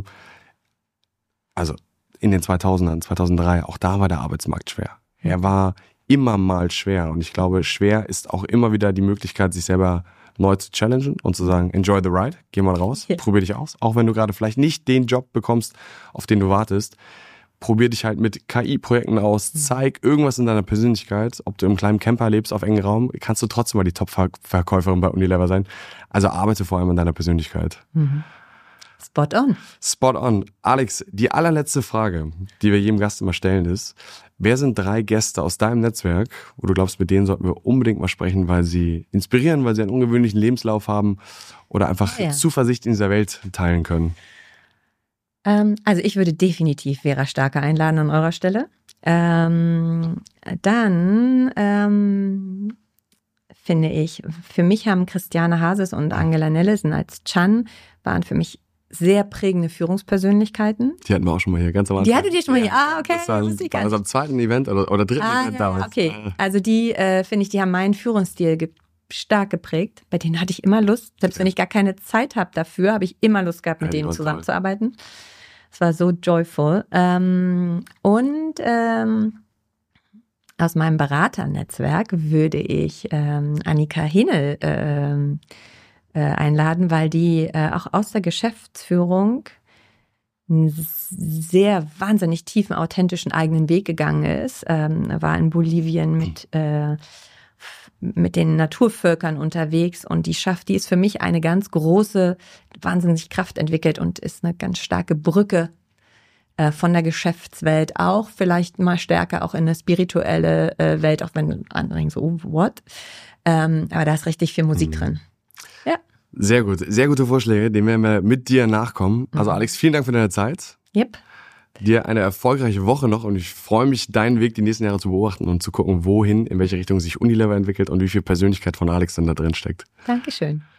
also in den zweitausendern, zweitausenddrei, auch da war der Arbeitsmarkt schwer. Er war immer mal schwer. Und ich glaube, schwer ist auch immer wieder die Möglichkeit, sich selber neu zu challengen und zu sagen, enjoy the ride, geh mal raus, yeah. probier dich aus. Auch wenn du gerade vielleicht nicht den Job bekommst, auf den du wartest, probier dich halt mit K I-Projekten aus, zeig irgendwas in deiner Persönlichkeit, ob du im kleinen Camper lebst, auf engem Raum, kannst du trotzdem mal die Top-Verkäuferin bei Unilever sein. Also arbeite vor allem an deiner Persönlichkeit. Mhm. Spot on. Spot on. Alex, die allerletzte Frage, die wir jedem Gast immer stellen, ist, wer sind drei Gäste aus deinem Netzwerk, wo du glaubst, mit denen sollten wir unbedingt mal sprechen, weil sie inspirieren, weil sie einen ungewöhnlichen Lebenslauf haben oder einfach ja. Zuversicht in dieser Welt teilen können? Ähm, also ich würde definitiv Vera Starke einladen an eurer Stelle. Ähm, dann ähm, finde ich, für mich haben Christiane Hases und Angela Nellesen als Chan waren für mich sehr prägende Führungspersönlichkeiten. Die hatten wir auch schon mal hier, ganz am Anfang. Die hattet ihr schon mal hier? Ah, okay. Das war, das war also am zweiten Event oder, oder dritten ah, Event ja, damals. Okay, also die, äh, finde ich, die haben meinen Führungsstil ge- stark geprägt. Bei denen hatte ich immer Lust, selbst ja. wenn ich gar keine Zeit habe dafür, habe ich immer Lust gehabt, mit ja, denen zusammenzuarbeiten. Es war so joyful. Ähm, und ähm, aus meinem Beraternetzwerk würde ich ähm, Annika Henel ähm, einladen, weil die äh, auch aus der Geschäftsführung einen sehr wahnsinnig tiefen, authentischen eigenen Weg gegangen ist. Ähm, war in Bolivien mit, äh, mit den Naturvölkern unterwegs und die schafft, die ist für mich eine ganz große, wahnsinnig Kraft entwickelt und ist eine ganz starke Brücke äh, von der Geschäftswelt auch, vielleicht mal stärker auch in eine spirituelle äh, Welt, auch wenn andere denken so, oh, what? Ähm, aber da ist richtig viel Musik mhm. drin. Ja. Sehr gut, sehr gute Vorschläge, denen werden wir mit dir nachkommen. Also Alex, vielen Dank für deine Zeit. Yep. Dir eine erfolgreiche Woche noch und ich freue mich, deinen Weg die nächsten Jahre zu beobachten und zu gucken, wohin, in welche Richtung sich Unilever entwickelt und wie viel Persönlichkeit von Alex dann da drin steckt. Dankeschön.